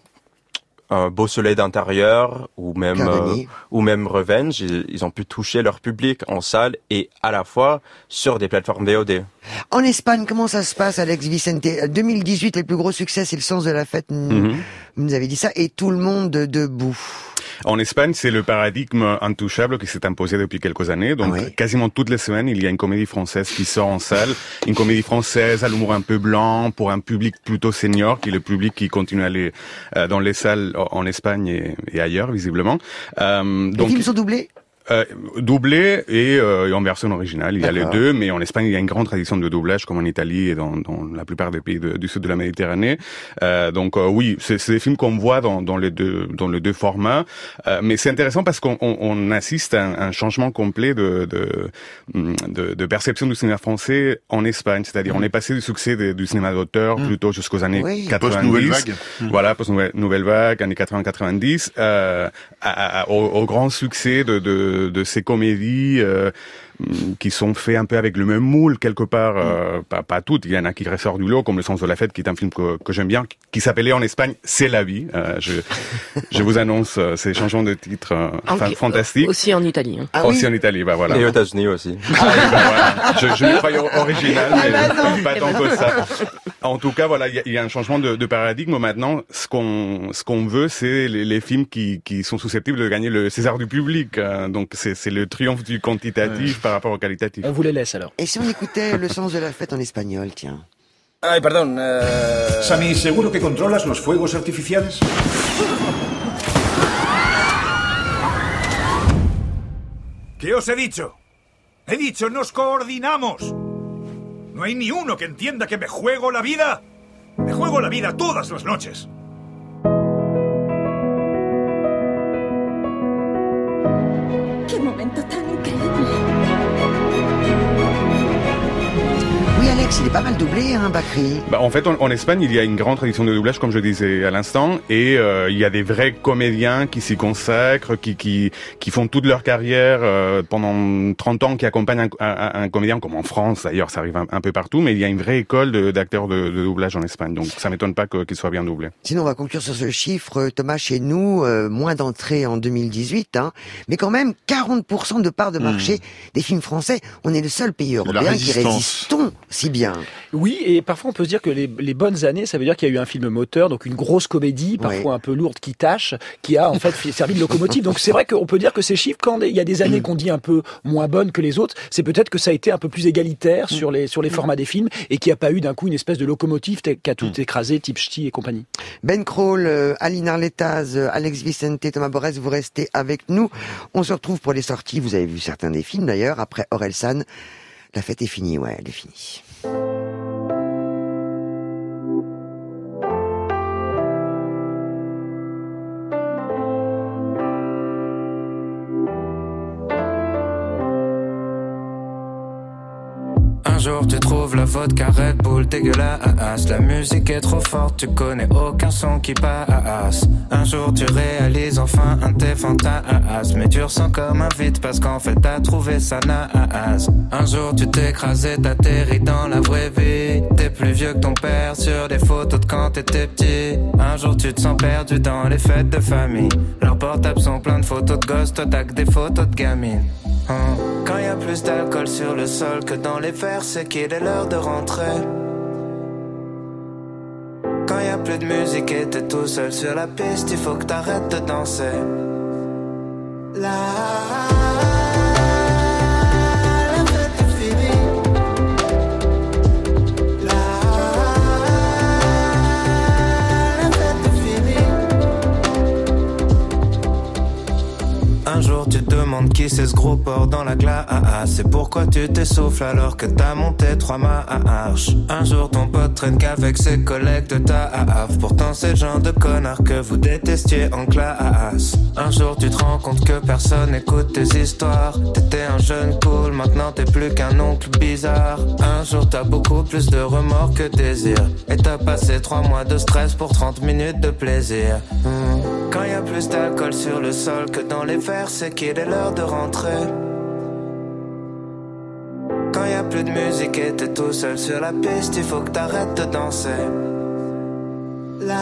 un Beau Soleil d'intérieur ou même euh, ou même Revenge, ils, ils ont pu toucher leur public en salle et à la fois sur des plateformes V O D. En Espagne, comment ça se passe, Alex Vicente? deux mille dix-huit, le plus gros succès, c'est Le Sens de la Fête. Mm-hmm. Vous nous avez dit ça. Et Tout le monde debout. En Espagne, c'est le paradigme intouchable qui s'est imposé depuis quelques années. Donc, ah oui. quasiment toutes les semaines, il y a une comédie française qui sort en salle. Une comédie française à l'humour un peu blanc pour un public plutôt senior, qui est le public qui continue à aller euh, dans les salles en Espagne et, et ailleurs, visiblement. Euh, les donc, films sont doublés? Euh, doublé et, euh, et en version originale, il y a les deux, mais en Espagne il y a une grande tradition de doublage comme en Italie et dans, dans la plupart des pays de, du sud de la Méditerranée. Euh, donc euh, oui, c'est, c'est des films qu'on voit dans, dans les deux dans les deux formats, euh, mais c'est intéressant parce qu'on on, on assiste à un, un changement complet de, de de de perception du cinéma français en Espagne, c'est-à-dire mmh. on est passé du succès de, du cinéma d'auteur mmh. plutôt jusqu'aux années oui. quatre-vingt-dix, post-nouvelle vague, mmh. voilà, post-nouvelle vague, années quatre-vingts quatre-vingt-dix, euh, à, à, au, au grand succès de, de de ces comédies euh, qui sont faits un peu avec le même moule quelque part, euh, mm. pas, pas toutes, il y en a qui ressortent du lot, comme Le Sens de la Fête, qui est un film que, que j'aime bien, qui s'appelait en Espagne C'est la vie. Euh, je, je vous annonce euh, ces changements de titre euh, okay. fantastiques. Aussi en Italie. Hein. Ah, aussi oui. en Italie, bah voilà. Et aux États-Unis aussi. Ah, oui, bah, voilà. Je, je me croyais original, mais ah, bah pas tant que ça. En tout cas, voilà, il y, y a un changement de, de paradigme. Maintenant, ce qu'on ce qu'on veut, c'est les, les films qui qui sont susceptibles de gagner le César du public. Euh, donc c'est c'est le triomphe du quantitatif ouais. par rapport au qualitatif. On vous les laisse alors. Et si on écoutait Le Sens de la Fête en espagnol, tiens. Ay, perdón. Uh... Sammy, ¿seguro que controlas los fuegos artificiales? ¿Qué os he dicho? He dicho, nos coordinamos. No hay ni uno que entienda que me juego la vida. Me juego la vida todas las noches. ¡Qué momento tan increíble! Oui, Alex, il est pas mal doublé, hein, Bakri. Bah, en fait, en, en Espagne, il y a une grande tradition de doublage, comme je disais à l'instant, et euh, il y a des vrais comédiens qui s'y consacrent, qui qui qui font toute leur carrière euh, pendant trente ans, qui accompagnent un, un, un comédien, comme en France d'ailleurs, ça arrive un, un peu partout, mais il y a une vraie école de, d'acteurs de, de doublage en Espagne, donc ça m'étonne pas que, qu'ils soient bien doublés. Sinon, on va conclure sur ce chiffre, Thomas, chez nous, euh, moins d'entrées en deux mille dix-huit, hein, mais quand même quarante pour cent de part de marché mmh. des films français. On est le seul pays européen qui résistons si bien. Oui, et parfois on peut se dire que les, les bonnes années, ça veut dire qu'il y a eu un film moteur, donc une grosse comédie, parfois ouais. un peu lourde, qui tâche, qui a en fait servi de locomotive. Donc c'est vrai qu'on peut dire que ces chiffres, quand il y a des années qu'on dit un peu moins bonnes que les autres, c'est peut-être que ça a été un peu plus égalitaire sur les sur les formats des films et qu'il n'y a pas eu d'un coup une espèce de locomotive qui a tout écrasé, type Ch'ti et compagnie. Ben Krol, euh, Aline Arletaz, euh, Alex Vicente, Thomas Borès, vous restez avec nous. On se retrouve pour les sorties. Vous avez vu certains des films d'ailleurs. Après Orelsan, la fête est finie. Ouais, elle est finie. Un jour tu trouves la vodka Red Bull dégueulasse. La musique est trop forte, tu connais aucun son qui passe. Un jour tu réalises enfin un de tes fantasmes, mais tu ressens comme un vide parce qu'en fait t'as trouvé ça naze. Un jour tu t'écrases et t'atterris dans la vraie vie. T'es plus vieux que ton père sur des photos de quand t'étais petit. Un jour tu te sens perdu dans les fêtes de famille. Leurs portables sont pleins de photos de gosses, toi t'as que des photos de gamines. Quand y a plus d'alcool sur le sol que dans les verres, c'est qu'il est l'heure de rentrer. Quand y a plus de musique et t'es tout seul sur la piste, il faut que t'arrêtes de danser. La, la fête est finie. La, la fête est finie. Un jour tu te demandes qui c'est ce gros porc dans la glace. C'est pourquoi tu t'essouffles alors que t'as monté trois marches. Un jour ton pote traîne qu'avec ses collègues de taf. Pourtant c'est le genre de connard que vous détestiez en classe. Un jour tu te rends compte que personne écoute tes histoires. T'étais un jeune cool, maintenant t'es plus qu'un oncle bizarre. Un jour t'as beaucoup plus de remords que désir. Et t'as passé trois mois de stress pour trente minutes de plaisir. mmh. Quand y a plus d'alcool sur le sol que dans les verres, c'est qu'il est l'heure de rentrer. Quand y a plus de musique et t'es tout seul sur la piste, il faut que t'arrêtes de danser. La,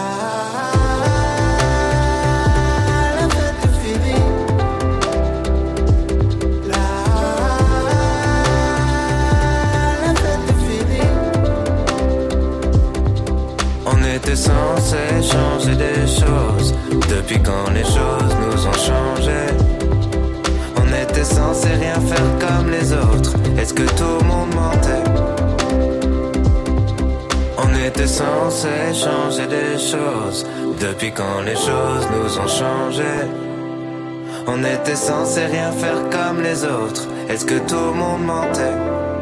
la fête est finie. La, la fête est finie. On était censé changer des choses. Depuis quand les choses nous ont changé. On était censé rien faire comme les autres. Est-ce que tout le monde mentait? On était censé changer des choses. Depuis quand les choses nous ont changé. On était censé rien faire comme les autres. Est-ce que tout le monde mentait?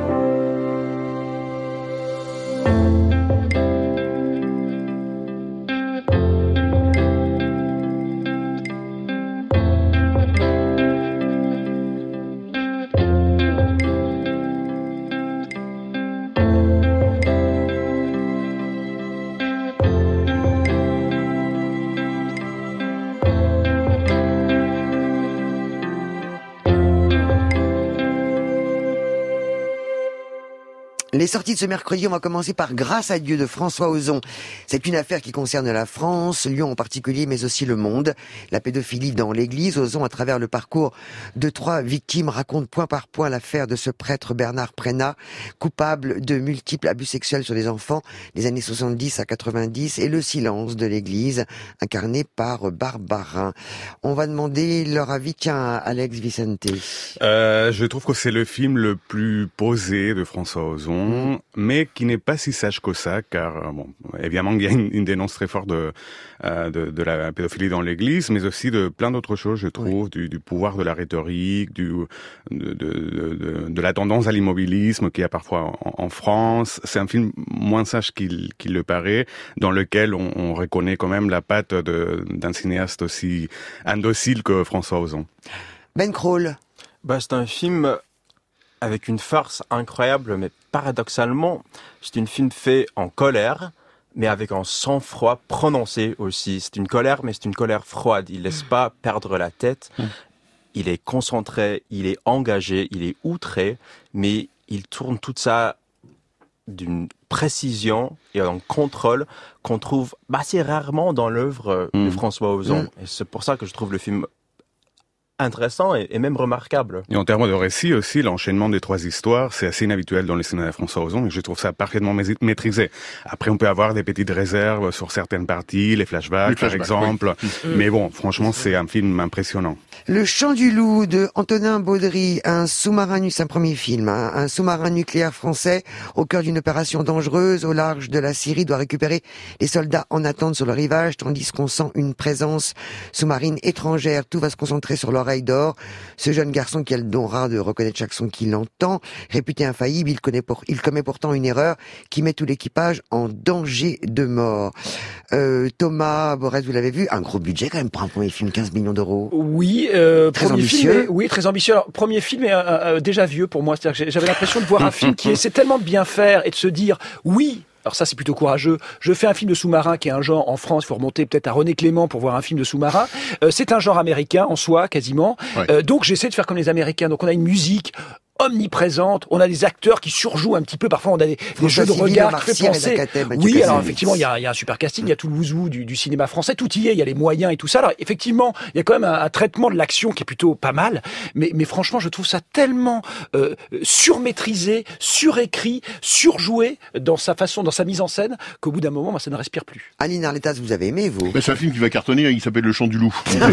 Les sorties de ce mercredi, on va commencer par Grâce à Dieu de François Ozon. C'est une affaire qui concerne la France, Lyon en particulier, mais aussi le monde. La pédophilie dans l'église. Ozon, à travers le parcours de trois victimes, raconte point par point l'affaire de ce prêtre Bernard Prénat, coupable de multiples abus sexuels sur les enfants des années soixante-dix à quatre-vingt-dix, et le silence de l'église, incarné par Barbarin. On va demander leur avis, tiens, à Alex Vicente. Euh, je trouve que c'est le film le plus posé de François Ozon. religion, mmh. mais qui n'est pas si sage que ça, car bon, évidemment il y a une, une dénonce très forte de, euh, de, de la pédophilie dans l'Église, mais aussi de plein d'autres choses, je trouve, oui. du, du pouvoir de la rhétorique, du, de, de, de, de la tendance à l'immobilisme qu'il y a parfois en, en France. C'est un film moins sage qu'il, qu'il le paraît, dans lequel on, on reconnaît quand même la patte de, d'un cinéaste aussi indocile que François Ozon. Ben Krol. Bah, c'est un film avec une farce incroyable, mais paradoxalement, c'est un film fait en colère, mais avec un sang-froid prononcé aussi. C'est une colère, mais c'est une colère froide. Il laisse pas perdre la tête. Il est concentré, il est engagé, il est outré, mais il tourne tout ça d'une précision et un contrôle qu'on trouve assez rarement dans l'œuvre mmh. de François Ozon. Mmh. Et c'est pour ça que je trouve le film intéressant et, et même remarquable. Et en termes de récit aussi, l'enchaînement des trois histoires, c'est assez inhabituel dans le cinéma de François Ozon et je trouve ça parfaitement maîtrisé. Après, on peut avoir des petites réserves sur certaines parties, les flashbacks, les flashbacks par exemple. Oui. Mais bon, franchement, c'est un film impressionnant. Le Chant du Loup de Antonin Baudry, un sous-marin nu, c'est un premier film, hein, un sous-marin nucléaire français au cœur d'une opération dangereuse au large de la Syrie doit récupérer les soldats en attente sur le rivage, tandis qu'on sent une présence sous-marine étrangère. Tout va se concentrer sur l'oreille d'or. Ce jeune garçon qui a le don rare de reconnaître chaque son qu'il entend, réputé infaillible, il, connaît pour, il commet pourtant une erreur qui met tout l'équipage en danger de mort. Euh, Thomas Borès, vous l'avez vu, un gros budget quand même pour un premier film, quinze millions d'euros. Oui, euh, très premier ambitieux. Film est, oui, très ambitieux. Alors, premier film est euh, euh, déjà vieux pour moi, c'est-à-dire que j'avais l'impression de voir un film qui essaie tellement de bien faire et de se dire oui. Alors ça, c'est plutôt courageux. Je fais un film de sous-marin qui est un genre en France. Il faut remonter peut-être à René Clément pour voir un film de sous-marin. Euh, c'est un genre américain en soi, quasiment. Ouais. Euh, donc j'essaie de faire comme les Américains. Donc on a une musique omniprésente, on a des acteurs qui surjouent un petit peu, parfois on a des, des jeux de regard qui fait penser. Oui, alors effectivement, il y a, il y a un super casting, il y a tout le wouzou du, du cinéma français, tout y est, il y a les moyens et tout ça. Alors effectivement, il y a quand même un, un traitement de l'action qui est plutôt pas mal, mais, mais franchement, je trouve ça tellement euh, surmaîtrisé, surécrit, surjoué dans sa façon, dans sa mise en scène, qu'au bout d'un moment, moi, ça ne respire plus. Aline Arletas, vous avez aimé, vous? Mais c'est un film qui va cartonner, il s'appelle Le Chant du Loup.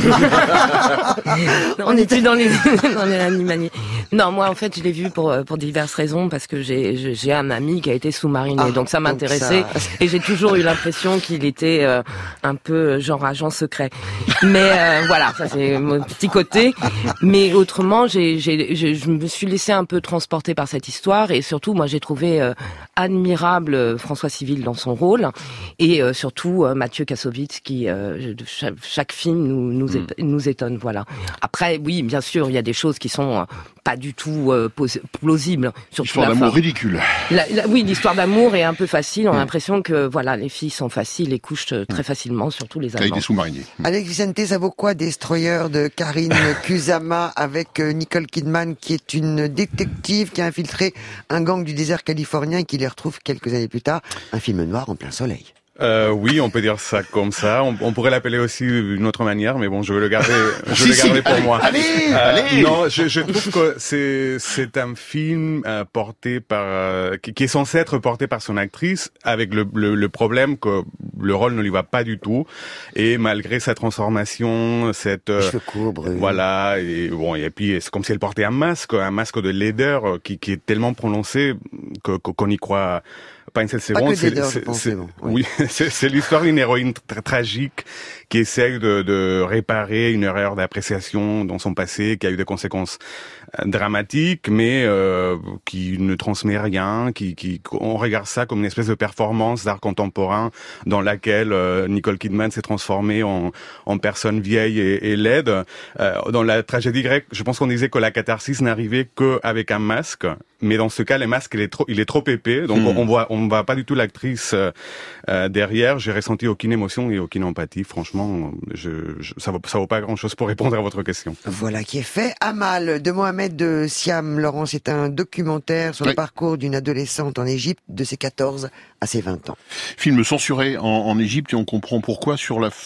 Non, on n'est plus dans les, dans les animaliers. Non, moi, en fait, je l'ai vu pour pour diverses raisons parce que j'ai j'ai un ami qui a été sous-mariné, ah, donc ça m'intéressait et j'ai toujours eu l'impression qu'il était euh, un peu genre agent secret. Mais euh, voilà, ça c'est mon petit côté. Mais autrement, j'ai j'ai je me suis laissé un peu transporter par cette histoire et surtout, moi, j'ai trouvé euh, admirable François Civil dans son rôle et euh, surtout euh, Mathieu Kassovitz qui euh, chaque, chaque film nous nous, mm. étonne, nous étonne. Voilà. Après, oui, bien sûr, il y a des choses qui sont euh, pas du tout euh, plausible. L'histoire d'amour ridicule. La, la, oui, l'histoire d'amour est un peu facile. On a l'impression que voilà, les filles sont faciles et couchent très facilement, surtout les Allemands. Avec des sous-mariniers. Alex Vicente, ça vaut quoi Destroyer de Karine Kusama avec Nicole Kidman qui est une détective qui a infiltré un gang du désert californien et qui les retrouve quelques années plus tard. Un film noir en plein soleil. Euh, oui, on peut dire ça comme ça. On, on pourrait l'appeler aussi d'une autre manière, mais bon, je vais le garder, je si, vais le garder si. pour allez, moi. Allez, euh, allez. Non, je, je trouve que c'est c'est un film euh, porté par euh, qui, qui est censé être porté par son actrice, avec le, le le problème que le rôle ne lui va pas du tout, et malgré sa transformation, cette euh, cheveux courts, brûlés. Voilà, et bon, et puis c'est comme si elle portait un masque, un masque de laideur qui qui est tellement prononcé que qu'on y croit pas une seule seconde. C'est, c'est, c'est, bon, oui, oui c'est, c'est l'histoire d'une héroïne très tragique qui essaye de, de réparer une erreur d'appréciation dans son passé, qui a eu des conséquences dramatiques, mais euh, qui ne transmet rien, qui, qui, on regarde ça comme une espèce de performance d'art contemporain dans laquelle euh, Nicole Kidman s'est transformée en, en personne vieille et, et laide. Euh, dans la tragédie grecque, je pense qu'on disait que la catharsis n'arrivait qu'avec un masque, mais dans ce cas, le masque, il est trop, il est trop épais, donc mmh. on voit, on voit pas du tout l'actrice euh, derrière. J'ai ressenti aucune émotion et aucune empathie, franchement. Je, je, ça vaut, ça vaut pas grand-chose pour répondre à votre question. Voilà qui est fait. Amal de Mohamed de Siam, Laurent, c'est un documentaire sur oui. le parcours d'une adolescente en Égypte de ses quatorze à ses vingt ans. Film censuré en, en Égypte et on comprend pourquoi sur la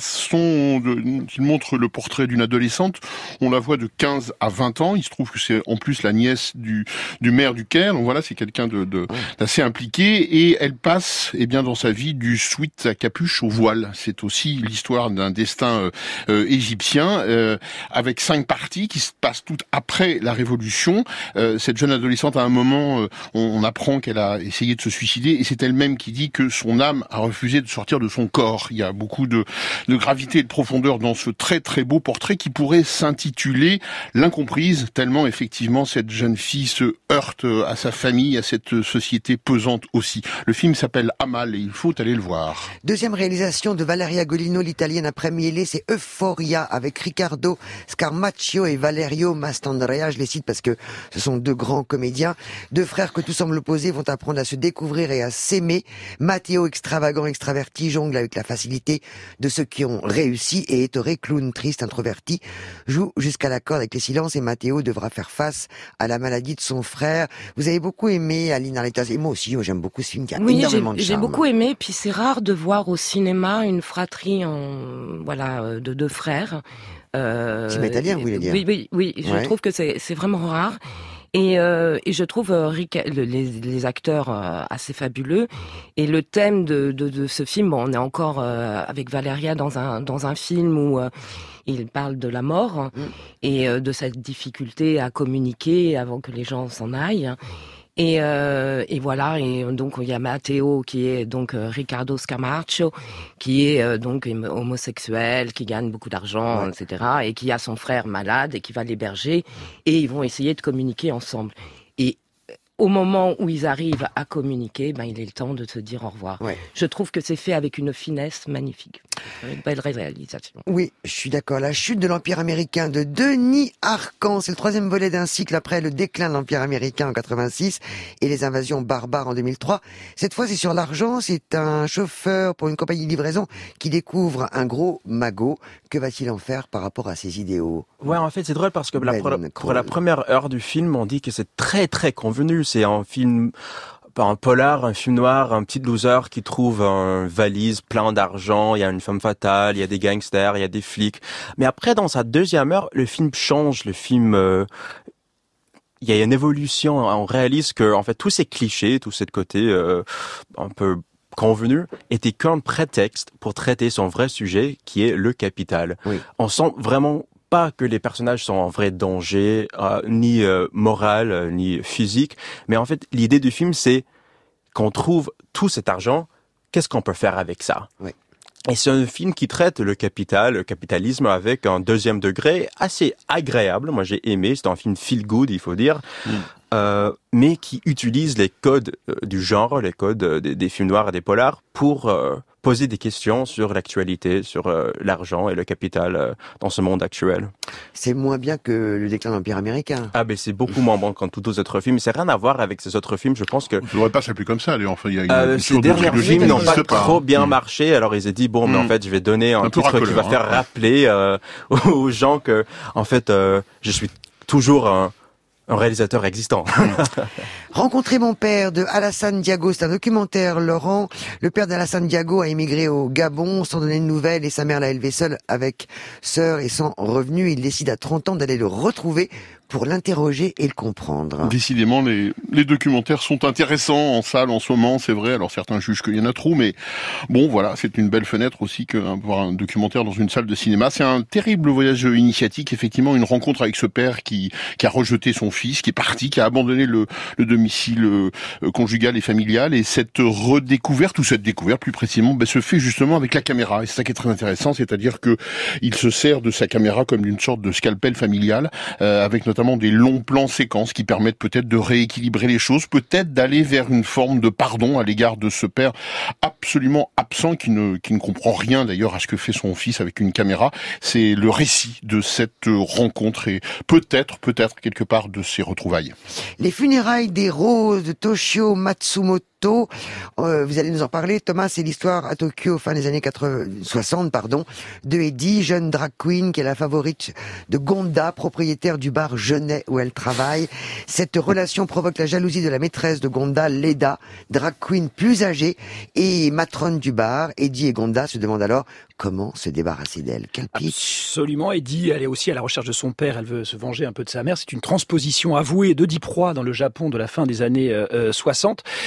façon de, qu'il montre le portrait d'une adolescente. On la voit de quinze à vingt ans. Il se trouve que c'est en plus la nièce du, du maire du Caire. Donc voilà, c'est quelqu'un de, de, d'assez impliqué et elle passe, eh bien, dans sa vie du sweat à capuche au voile. C'est aussi l'histoire l'histoire d'un destin euh, euh, égyptien, euh, avec cinq parties qui se passent toutes après la Révolution. Euh, cette jeune adolescente, à un moment, euh, on, on apprend qu'elle a essayé de se suicider, et c'est elle-même qui dit que son âme a refusé de sortir de son corps. Il y a beaucoup de, de gravité et de profondeur dans ce très très beau portrait qui pourrait s'intituler L'incomprise, tellement effectivement cette jeune fille se heurte à sa famille, à cette société pesante aussi. Le film s'appelle Amal et il faut aller le voir. Deuxième réalisation de Valeria Golino, l'italienne après Miele, c'est Euphoria avec Riccardo Scarmaccio et Valerio Mastandrea. Je les cite parce que ce sont deux grands comédiens, deux frères que tout semble opposer vont apprendre à se découvrir et à s'aimer. Matteo, extravagant, extraverti, jongle avec la facilité de ceux qui ont réussi, et Ettore, clown triste, introverti, joue jusqu'à la corde avec les silences, et Matteo devra faire face à la maladie de son frère. Vous avez beaucoup aimé Aline Arletas, et moi aussi, moi j'aime beaucoup ce film qui a oui, énormément de charme. J'ai beaucoup aimé, puis c'est rare de voir au cinéma une fratrie en voilà de deux frères. Euh, film italien, vous voulez dire? Oui, oui, oui. Je ouais. trouve que c'est c'est vraiment rare. Et, euh, et je trouve euh, les, les acteurs euh, assez fabuleux. Et le thème de, de, de ce film, bon, on est encore euh, avec Valeria dans un dans un film où euh, il parle de la mort mmh. et euh, de cette difficulté à communiquer avant que les gens s'en aillent. Et, euh, et voilà, et donc il y a Matteo qui est donc euh, Riccardo Scamarcio, qui est euh, donc homosexuel, qui gagne beaucoup d'argent, ouais. et cetera, et qui a son frère malade et qui va l'héberger, et ils vont essayer de communiquer ensemble. Et au moment où ils arrivent à communiquer, ben il est le temps de se dire au revoir. Ouais. Je trouve que c'est fait avec une finesse magnifique, une belle réalisation. Oui, je suis d'accord. La chute de l'Empire américain de Denis Arcand, c'est le troisième volet d'un cycle après le déclin de l'Empire américain en quatre-vingt-six et les invasions barbares en deux mille trois. Cette fois, c'est sur l'argent. C'est un chauffeur pour une compagnie de livraison qui découvre un gros magot. Que va-t-il en faire par rapport à ses idéaux? Ouais, en fait, c'est drôle parce que ben la, pre- pour la première heure du film, on dit que c'est très très convenu. C'est un film, un polar, un film noir, un petit loser qui trouve une valise plein d'argent, il y a une femme fatale, il y a des gangsters, il y a des flics. Mais après, dans sa deuxième heure, le film change, le film... Euh, il y a une évolution, on réalise que en fait tous ces clichés, tout ce côté euh, un peu convenu, était qu'un prétexte pour traiter son vrai sujet, qui est le capital. Oui. On sent vraiment pas que les personnages sont en vrai danger, euh, ni euh, moral, euh, ni physique, mais en fait, l'idée du film, c'est qu'on trouve tout cet argent, qu'est-ce qu'on peut faire avec ça? Oui. Et c'est un film qui traite le capital, le capitalisme avec un deuxième degré assez agréable. Moi, j'ai aimé, c'est un film feel good, il faut dire, mm. euh, mais qui utilise les codes euh, du genre, les codes euh, des, des films noirs et des polars pour... Euh, poser des questions sur l'actualité, sur euh, l'argent et le capital euh, dans ce monde actuel. C'est moins bien que le déclin de l'Empire américain. Ah ben c'est beaucoup moins bon que tous les autres films. C'est rien à voir avec ces autres films. Je pense que... Ça ne devrait pas s'appeler comme ça. Enfin, il y a une, euh, une ces derniers films n'ont pas trop bien mmh. marché. Alors ils ont dit bon, mmh. mais en fait je vais donner un, un titre qui va hein. faire rappeler euh, aux gens que en fait euh, je suis toujours un un réalisateur existant. Rencontrer mon père de Alassane Diago, c'est un documentaire, Laurent. Le père d'Alassane Diago a émigré au Gabon sans donner de nouvelles et sa mère l'a élevé seul avec sœur et sans revenu. Il décide à trente ans d'aller le retrouver pour l'interroger et le comprendre. Décidément, les, les documentaires sont intéressants en salle en ce moment, c'est vrai. Alors certains jugent qu'il y en a trop, mais bon, voilà, c'est une belle fenêtre aussi que voir un documentaire dans une salle de cinéma. C'est un terrible voyage initiatique, effectivement, une rencontre avec ce père qui, qui a rejeté son fils, qui est parti, qui a abandonné le, le domicile euh, conjugal et familial. Et cette redécouverte, ou cette découverte plus précisément, ben, se fait justement avec la caméra. Et c'est ça qui est très intéressant, c'est-à-dire que il se sert de sa caméra comme d'une sorte de scalpel familial, euh, avec notamment des longs plans séquences qui permettent peut-être de rééquilibrer les choses, peut-être d'aller vers une forme de pardon à l'égard de ce père absolument absent qui ne, qui ne comprend rien d'ailleurs à ce que fait son fils avec une caméra. C'est le récit de cette rencontre et peut-être, peut-être quelque part de ses retrouvailles. Les funérailles des roses de Toshio Matsumoto. Euh, vous allez nous en parler, Thomas. C'est l'histoire à Tokyo, fin des années quatre-vingts, soixante, pardon, de Eddie, jeune drag queen qui est la favorite de Gonda, propriétaire du bar Genet où elle travaille. Cette relation provoque la jalousie de la maîtresse de Gonda, Leda, drag queen plus âgée et matronne du bar. Eddie et Gonda se demandent alors comment se débarrasser d'elle. Quel pitch! Absolument. Eddie, elle est aussi à la recherche de son père. Elle veut se venger un peu de sa mère. C'est une transposition avouée d'Oedipe Roy dans le Japon de la fin des années euh, soixante. Euh,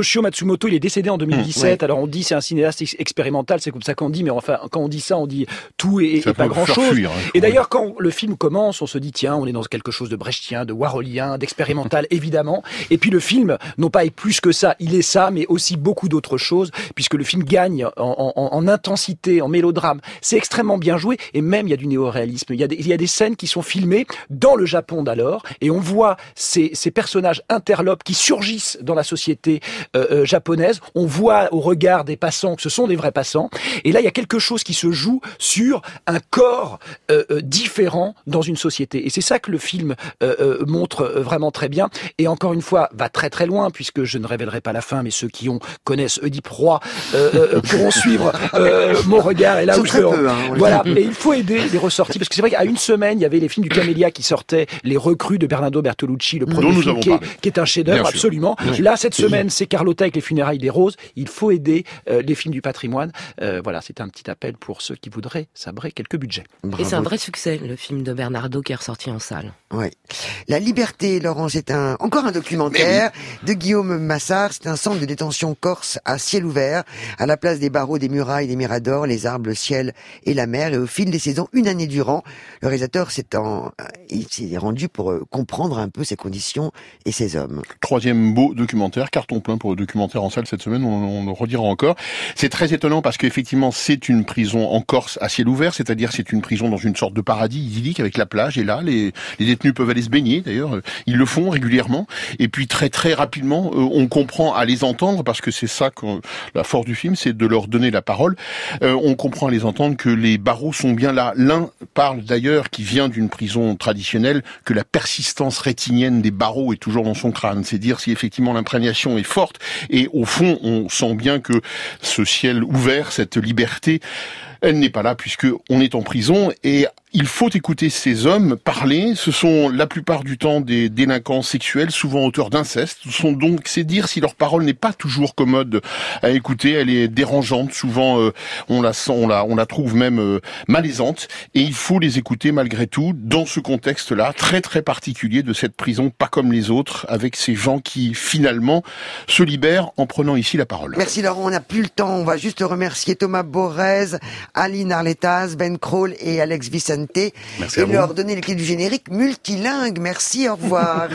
Toshio Matsumoto, il est décédé en deux mille dix-sept. Mmh, ouais. Alors on dit c'est un cinéaste ex- expérimental, c'est comme ça qu'on dit, mais enfin quand on dit ça, on dit tout et, et pas grand-chose. Fuir, hein, et d'ailleurs quand le film commence, on se dit tiens, on est dans quelque chose de brechtien, de warholien, d'expérimental évidemment. Et puis le film, non pas est plus que ça, il est ça, mais aussi beaucoup d'autres choses, puisque le film gagne en, en, en intensité, en mélodrame. C'est extrêmement bien joué, et même il y a du néo-réalisme. Il y a des, il y a des scènes qui sont filmées dans le Japon d'alors, et on voit ces, ces personnages interlopes qui surgissent dans la société euh, euh, japonaise. On voit au regard des passants que ce sont des vrais passants. Et là, il y a quelque chose qui se joue sur un corps euh, euh, différent dans une société. Et c'est ça que le film euh, euh, montre euh, vraiment très bien. Et encore une fois, va très très loin, puisque je ne révélerai pas la fin, mais ceux qui ont connaissent Oedipe Roi euh, euh, pourront suivre euh, mon regard. Et là où je peux, peu, hein, voilà. Et il faut aider les ressorties, parce que c'est vrai qu'à une semaine, il y avait les films du Camélia qui sortaient, les recrues de Bernardo Bertolucci, le premier film qui est, qui est un chef-d'œuvre, absolument. Oui. Là, cette semaine, c'est Carlotta avec les funérailles des roses. Il faut aider euh, les films du patrimoine. Euh, voilà, c'est un petit appel pour ceux qui voudraient sabrer quelques budgets. Bravo. Et c'est un vrai succès, le film de Bernardo qui est ressorti en salle. Oui. La Liberté, Laurent, c'est un encore un documentaire oui. de Guillaume Massard. C'est un centre de détention corse à ciel ouvert, à la place des barreaux, des murailles, des miradors, les arbres, le ciel et la mer. Et au fil des saisons, une année durant, le réalisateur s'est en... il s'est rendu pour comprendre un peu ces conditions et ces hommes. Troisième beau documentaire, carton plein pour le documentaire en salle cette semaine, on, on le redira encore. C'est très étonnant parce qu'effectivement, c'est une prison en Corse à ciel ouvert, c'est-à-dire c'est une prison dans une sorte de paradis idyllique avec la plage, et là, les, les détenus peuvent aller se baigner, d'ailleurs, ils le font régulièrement, et puis très très rapidement, euh, on comprend à les entendre, parce que c'est ça que la force du film, c'est de leur donner la parole, euh, on comprend à les entendre que les barreaux sont bien là. L'un parle d'ailleurs, qui vient d'une prison traditionnelle, que la persistance rétinienne des barreaux est toujours dans son crâne, c'est dire si effectivement l'imprégnation est forte, et au fond, on sent bien que ce ciel ouvert, cette liberté, elle n'est pas là puisque on est en prison, et il faut écouter ces hommes parler. Ce sont la plupart du temps des délinquants sexuels, souvent auteurs d'inceste. Ce sont donc, c'est dire si leur parole n'est pas toujours commode à écouter, elle est dérangeante. Souvent, euh, on la sent, on la, on la trouve même euh, malaisante. Et il faut les écouter malgré tout dans ce contexte-là, très très particulier de cette prison, pas comme les autres, avec ces gens qui finalement se libèrent en prenant ici la parole. Merci Laurent, on n'a plus le temps. On va juste remercier Thomas Borrez, Aline Arletas, Ben Kroll et Alex Vicente. Merci et leur donner les clés du générique multilingue. Merci, au revoir.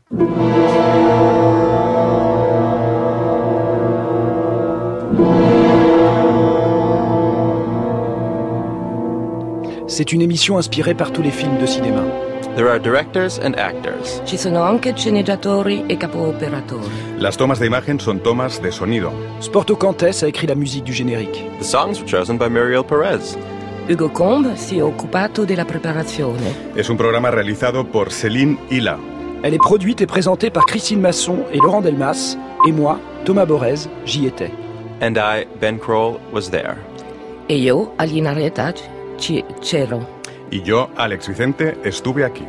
C'est une émission inspirée par tous les films de cinéma. There are directors and actors. Ci sono anche sceneggiatori e capooperatori. Las tomas de imagen son tomas de sonido. Sporto Cantes a écrit la musique du générique. The songs were chosen by Muriel Perez. Ugo Combe si è occupato della preparazione. Es un programa realizado por Céline Hilla. Elle est produite et présentée par Christine Masson et Laurent Delmas. Et moi, Thomas Borez, j'y étais. And I, Ben Kroll, was there. E io, Alina Arletas, ci c'ero. Y yo, Alex Vicente, estuve aquí.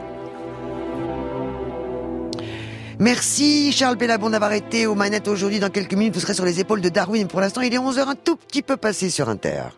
Merci Charles Bellabon d'avoir été aux manettes aujourd'hui. Dans quelques minutes, vous serez sur les épaules de Darwin. Pour l'instant, il est onze heures, un tout petit peu passé sur Inter.